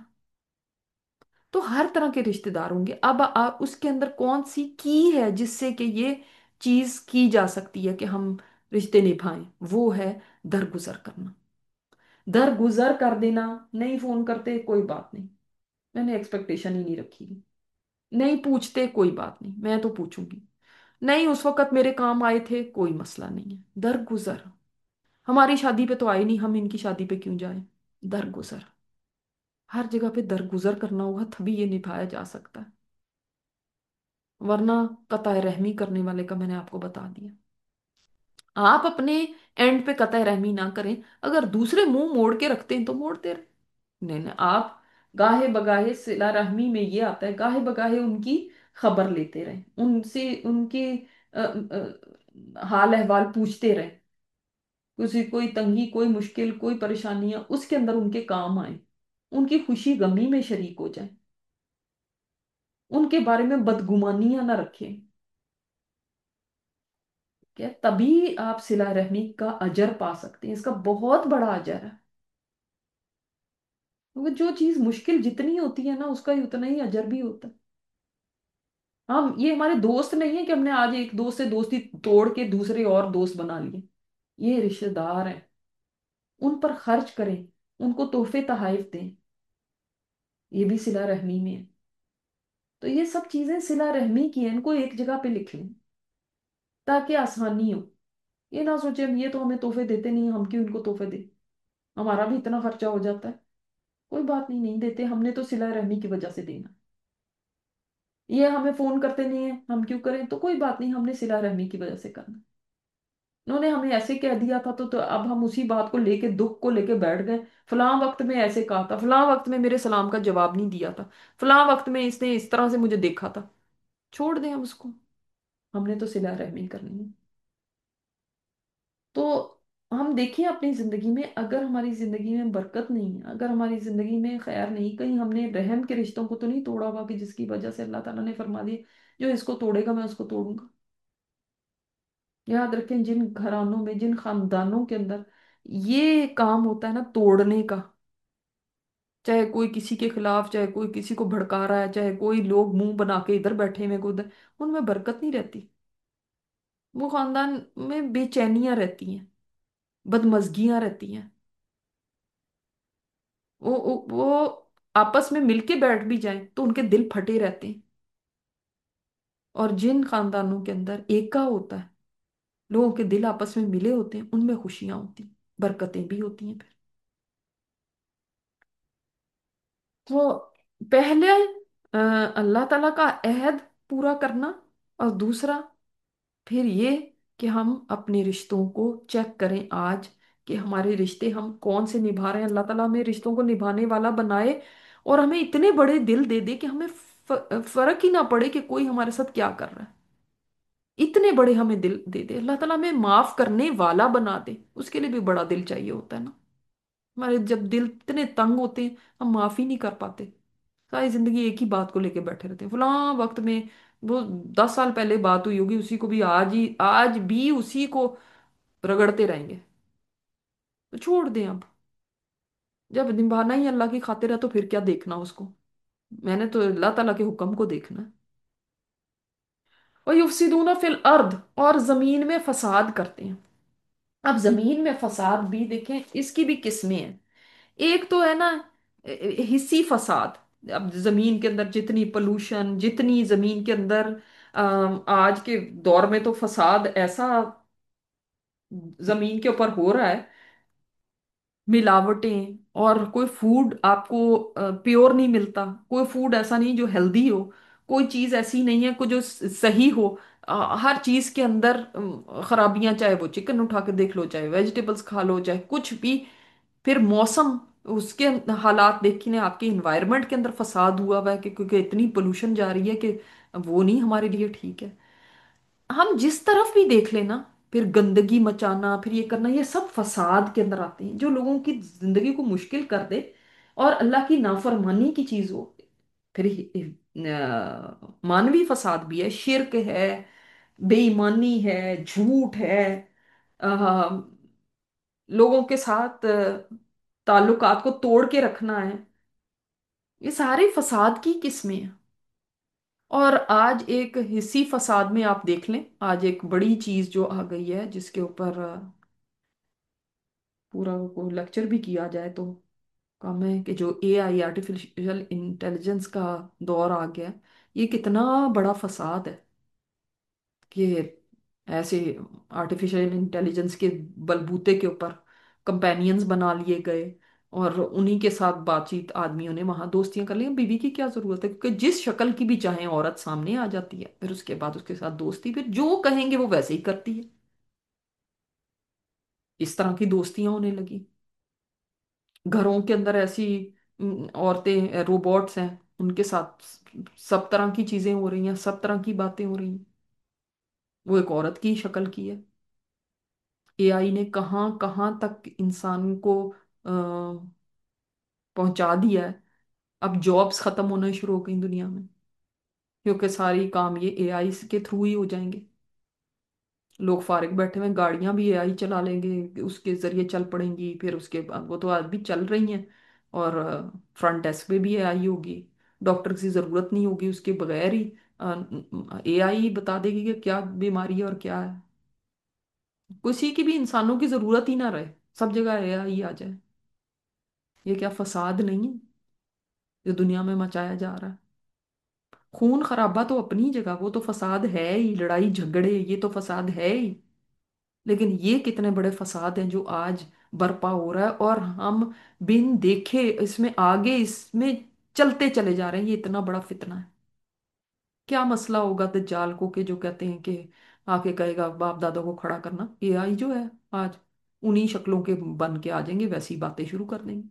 तो हर तरह के रिश्तेदार होंगे। अब उसके अंदर कौन सी की है जिससे कि ये चीज की जा सकती है कि हम रिश्ते निभाएं, वो है दरगुजर करना। दरगुजर कर देना, नहीं फोन करते कोई बात नहीं, मैंने एक्सपेक्टेशन ही नहीं रखी, नहीं पूछते कोई बात नहीं, मैं तो पूछूंगी, नहीं उस वक्त मेरे काम आए थे कोई मसला नहीं है। दरगुजर, हमारी शादी पे तो आए नहीं, हम इनकी शादी पे क्यों जाएं। दरगुजर, हर जगह पे दरगुजर करना होगा तभी ये निभाया जा सकता है, वरना कतई रहमी करने वाले का मैंने आपको बता दिया। आप अपने एंड पे कतई रहमी ना करें, अगर दूसरे मुंह मोड़ के रखते हैं तो मोड़ते रहे। नहीं नहीं, आप गाहे बगाहे सिला रहमी में ये आता है, गाहे बगाहे उनकी खबर लेते रहे, उनसे उनके हाल अहवाल पूछते रहे, किसी कोई तंगी कोई मुश्किल कोई परेशानियां उसके अंदर उनके काम आए, उनकी खुशी गमी में शरीक हो जाए, उनके बारे में बदगुमानियां ना रखें। क्या तभी आप सिला रहमी का अजर पा सकते हैं, इसका बहुत बड़ा अजर है। क्योंकि जो चीज मुश्किल जितनी होती है ना, उसका ही उतना ही अजर भी होता है। हम ये हमारे दोस्त नहीं है कि हमने आज एक दोस्त से दोस्ती तोड़ के दूसरे और दोस्त बना लिए। ये रिश्तेदार हैं, उन पर खर्च करें, उनको तोहफे तहाइफ दें, ये भी सिला रहमी में है। तो ये सब चीजें सिला रहमी की हैं, इनको एक जगह पे लिख लें ताकि आसानी हो। ये ना सोचे हम ये तो हमें तोहफे देते नहीं, हम क्यों इनको तोहफे दें, हमारा भी इतना खर्चा हो जाता है। कोई बात नहीं, नहीं देते, हमने तो सिला रहमी की वजह से देना। ये हमें फोन करते नहीं है, हम क्यों करें, तो कोई बात नहीं, हमने सिला रहमी की वजह से करना। उन्होंने हमें ऐसे कह दिया था तो अब हम उसी बात को लेके दुख को लेके बैठ गए। फलां वक्त में ऐसे कहा था, फलां वक्त में मेरे सलाम का जवाब नहीं दिया था, फलां वक्त में इसने इस तरह से मुझे देखा था। छोड़ दें हम उसको, हमने तो सिला रहमी करनी है। तो हम देखें अपनी जिंदगी में, अगर हमारी जिंदगी में बरकत नहीं है, अगर हमारी जिंदगी में खैर नहीं, कहीं हमने रहम के रिश्तों को तो नहीं तोड़ा हुआ कि जिसकी वजह से अल्लाह ताला ने फरमा दिया जो इसको तोड़ेगा मैं उसको तोड़ूंगा। याद रखें, जिन घरानों में जिन खानदानों के अंदर ये काम होता है ना तोड़ने का, चाहे कोई किसी के खिलाफ, चाहे कोई किसी को भड़का रहा है, चाहे कोई लोग मुंह बना के इधर बैठे हुए को उधर, उनमें बरकत नहीं रहती। वो खानदान में बेचैनियां रहती हैं, बदमजगियां रहती हैं। वो आपस में मिलके बैठ भी जाएं तो उनके दिल फटे रहते हैं। और जिन खानदानों के अंदर एका होता है, लोगों के दिल आपस में मिले होते हैं, उनमें खुशियां होती हैं, बरकतें भी होती हैं फिर। तो पहले अल्लाह ताला का अहद पूरा करना, और दूसरा फिर ये कि हम अपने रिश्तों को चेक करें आज, कि हमारे रिश्ते हम कौन से निभा रहे हैं। अल्लाह ताला हमें रिश्तों को निभाने वाला बनाए और हमें इतने बड़े दिल दे दे कि हमें फर्क ही ना पड़े कि कोई हमारे साथ क्या कर रहा है। इतने बड़े हमें दिल दे दे, अल्लाह ताला हमें माफ करने वाला बना दे, उसके लिए भी बड़ा दिल चाहिए होता है ना। हमारे जब दिल इतने तंग होते हैं, हम माफी नहीं कर पाते। सारी जिंदगी एक ही बात को लेके बैठे रहते हैं, फलां वक्त में वो 10 साल पहले बात हुई होगी, उसी को भी आज भी उसी को रगड़ते रहेंगे। तो छोड़ दें अब। जब निभाना ही अल्लाह की खातिर है तो फिर क्या देखना उसको। मैंने तो अल्लाह ताला के हुक्म को देखना है। और युफसिदूना फिल अर्द, और जमीन में फसाद करते हैं। अब जमीन में फसाद भी देखें, इसकी भी किस्में हैं। एक तो है ना हिस्सी फसाद। अब जमीन के अंदर जितनी पोल्यूशन, जितनी जमीन के अंदर आज के दौर में तो फसाद ऐसा जमीन के ऊपर हो रहा है, मिलावटें, और कोई फूड आपको प्योर नहीं मिलता। कोई फूड ऐसा नहीं जो हेल्दी हो। कोई चीज ऐसी नहीं है को जो सही हो। हर चीज के अंदर खराबियां, चाहे वो चिकन उठा के देख लो, चाहे वेजिटेबल्स खा लो, चाहे कुछ भी। फिर मौसम, उसके हालात देखने, आपके इन्वायरमेंट के अंदर फसाद हुआ हुआ है कि क्योंकि इतनी पोल्यूशन जा रही है कि वो नहीं हमारे लिए ठीक है। हम जिस तरफ भी देख लेना, फिर गंदगी मचाना, फिर ये करना, ये सब फसाद के अंदर आते हैं, जो लोगों की जिंदगी को मुश्किल कर दे और अल्लाह की नाफरमानी की चीज हो। फिर मानवी फसाद भी है, शिर्क है, बेईमानी है, झूठ है, अ, लोगों के साथ ताल्लुकात को तोड़ के रखना है। ये सारे फसाद की किस्में हैं। और आज एक हिस्सी फसाद में आप देख लें, आज एक बड़ी चीज जो आ गई है जिसके ऊपर पूरा को लेक्चर भी किया जाए तो कम है, कि जो एआई, आर्टिफिशियल इंटेलिजेंस का दौर आ गया है। ये कितना बड़ा फसाद है कि ऐसे आर्टिफिशियल इंटेलिजेंस के बलबूते के ऊपर कंपेनियंस बना लिए गए, और उन्हीं के साथ बातचीत, आदमियों ने वहां दोस्तियां कर ली। बीवी की क्या जरूरत है, क्योंकि जिस शक्ल की भी चाहे औरत सामने आ जाती है, फिर उसके बाद उसके साथ दोस्ती, फिर जो कहेंगे वो वैसे ही करती है। इस तरह की दोस्तियां होने लगी। घरों के अंदर ऐसी औरतें रोबोट्स हैं, उनके साथ सब तरह की चीजें हो रही हैं, सब तरह की बातें हो रही हैं। वो एक औरत की शक्ल की है। एआई ने कहाँ कहाँ तक इंसान को पहुंचा दिया है। अब जॉब्स खत्म होना शुरू हो गई दुनिया में, क्योंकि सारी काम ये एआई के थ्रू ही हो जाएंगे। लोग फारिग बैठे हुए, गाड़ियां भी एआई चला लेंगे, उसके जरिए चल पड़ेंगी। फिर उसके बाद वो तो आज भी चल रही हैं। और फ्रंट डेस्क पे भी एआई होगी। डॉक्टर की जरूरत नहीं होगी, उसके बगैर ही एआई बता देगी कि क्या बीमारी है और क्या है। किसी की भी इंसानों की जरूरत ही ना रहे, सब जगह एआई आ जाए। ये क्या फसाद नहीं है जो दुनिया में मचाया जा रहा है। खून खराबा तो अपनी जगह, वो तो फसाद है ही, लड़ाई झगड़े ये तो फसाद है ही। लेकिन ये कितने बड़े फसाद हैं जो आज बर्पा हो रहा है, और हम बिन देखे इसमें आगे इसमें चलते चले जा रहे हैं। ये इतना बड़ा फितना है। क्या मसला होगा दज्जाल को, कि जो कहते हैं कि आके कहेगा बाप दादा को खड़ा करना। एआई जो है आज उन्हीं शक्लों के बन के आ जाएंगे, वैसी बातें शुरू कर देंगे।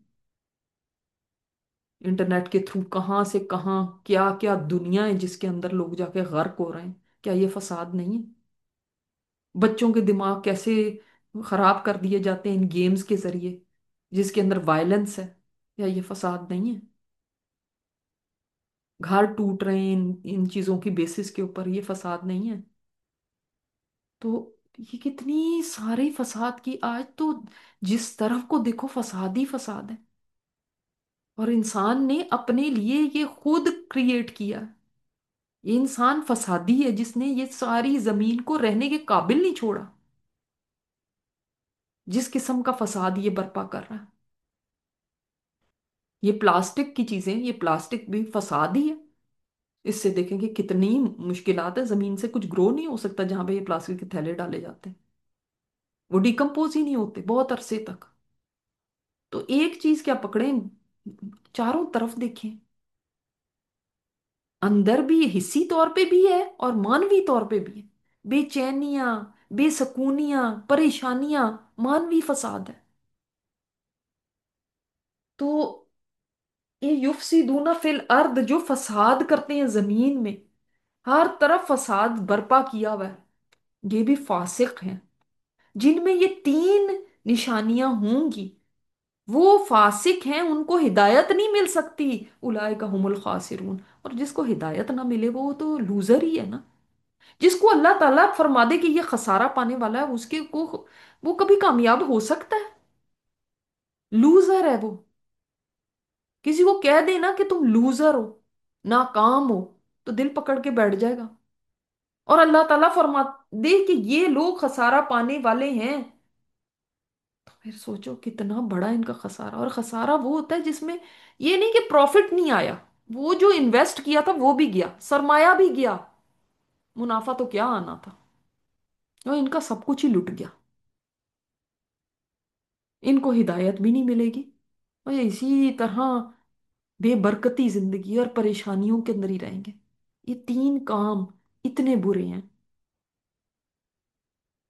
इंटरनेट के थ्रू कहाँ से कहाँ क्या क्या दुनिया है जिसके अंदर लोग जाके गर्क हो रहे हैं। क्या ये फसाद नहीं है? बच्चों के दिमाग कैसे खराब कर दिए जाते हैं इन गेम्स के जरिए, जिसके अंदर वायलेंस है। क्या ये फसाद नहीं है? घर टूट रहे हैं इन चीजों की बेसिस के ऊपर, ये फसाद नहीं है? तो ये कितनी सारे फसाद की आज तो जिस तरफ को देखो फसाद ही फसाद है। और इंसान ने अपने लिए ये खुद क्रिएट किया है। ये इंसान फसादी है जिसने ये सारी जमीन को रहने के काबिल नहीं छोड़ा। जिस किस्म का फसाद ये बर्पा कर रहा है। ये प्लास्टिक की चीजें, ये प्लास्टिक भी फसाद ही है। इससे देखें कि कितनी मुश्किलात है, जमीन से कुछ ग्रो नहीं हो सकता जहां पे ये प्लास्टिक के थैले डाले जाते हैं। वो डिकम्पोज ही नहीं होते बहुत अरसे तक। तो एक चीज क्या पकड़ें, चारों तरफ देखें। अंदर भी हिस्सी तौर पे भी है और मानवी तौर पे भी है। बेचैनियां, बेसकूनियां, परेशानियां, मानवी फसाद है। तो ये युफसिदूना फिल अर्द, जो फसाद करते हैं जमीन में, हर तरफ फसाद बर्पा किया हुआ है, ये भी फासिक हैं। जिनमें ये तीन निशानियां होंगी, وہ فاسق ہیں، ان کو ہدایت نہیں مل سکتی، اولئک ہم الخاسرون۔ اور جس کو ہدایت نہ ملے وہ تو لوزر ہی ہے نا۔ جس کو اللہ تعالیٰ فرما دے کہ یہ خسارہ پانے والا ہے، اس کے کو وہ کبھی کامیاب ہو سکتا ہے؟ لوزر ہے وہ۔ کسی کو کہہ دے نا کہ تم لوزر ہو، ناکام ہو، تو دل پکڑ کے بیٹھ جائے گا۔ اور اللہ تعالیٰ فرما دے کہ یہ لوگ خسارہ پانے والے ہیں، تو پھر سوچو کتنا بڑا ان کا خسارہ۔ اور خسارہ وہ ہوتا ہے جس میں یہ نہیں کہ پروفٹ نہیں آیا، وہ جو انویسٹ کیا تھا وہ بھی گیا، سرمایہ بھی گیا، منافع تو کیا آنا تھا، اور ان کا سب کچھ ہی لٹ گیا۔ ان کو ہدایت بھی نہیں ملے گی، اور یہ اسی طرح بے برکتی زندگی اور پریشانیوں کے اندر ہی رہیں گے۔ یہ تین کام اتنے برے ہیں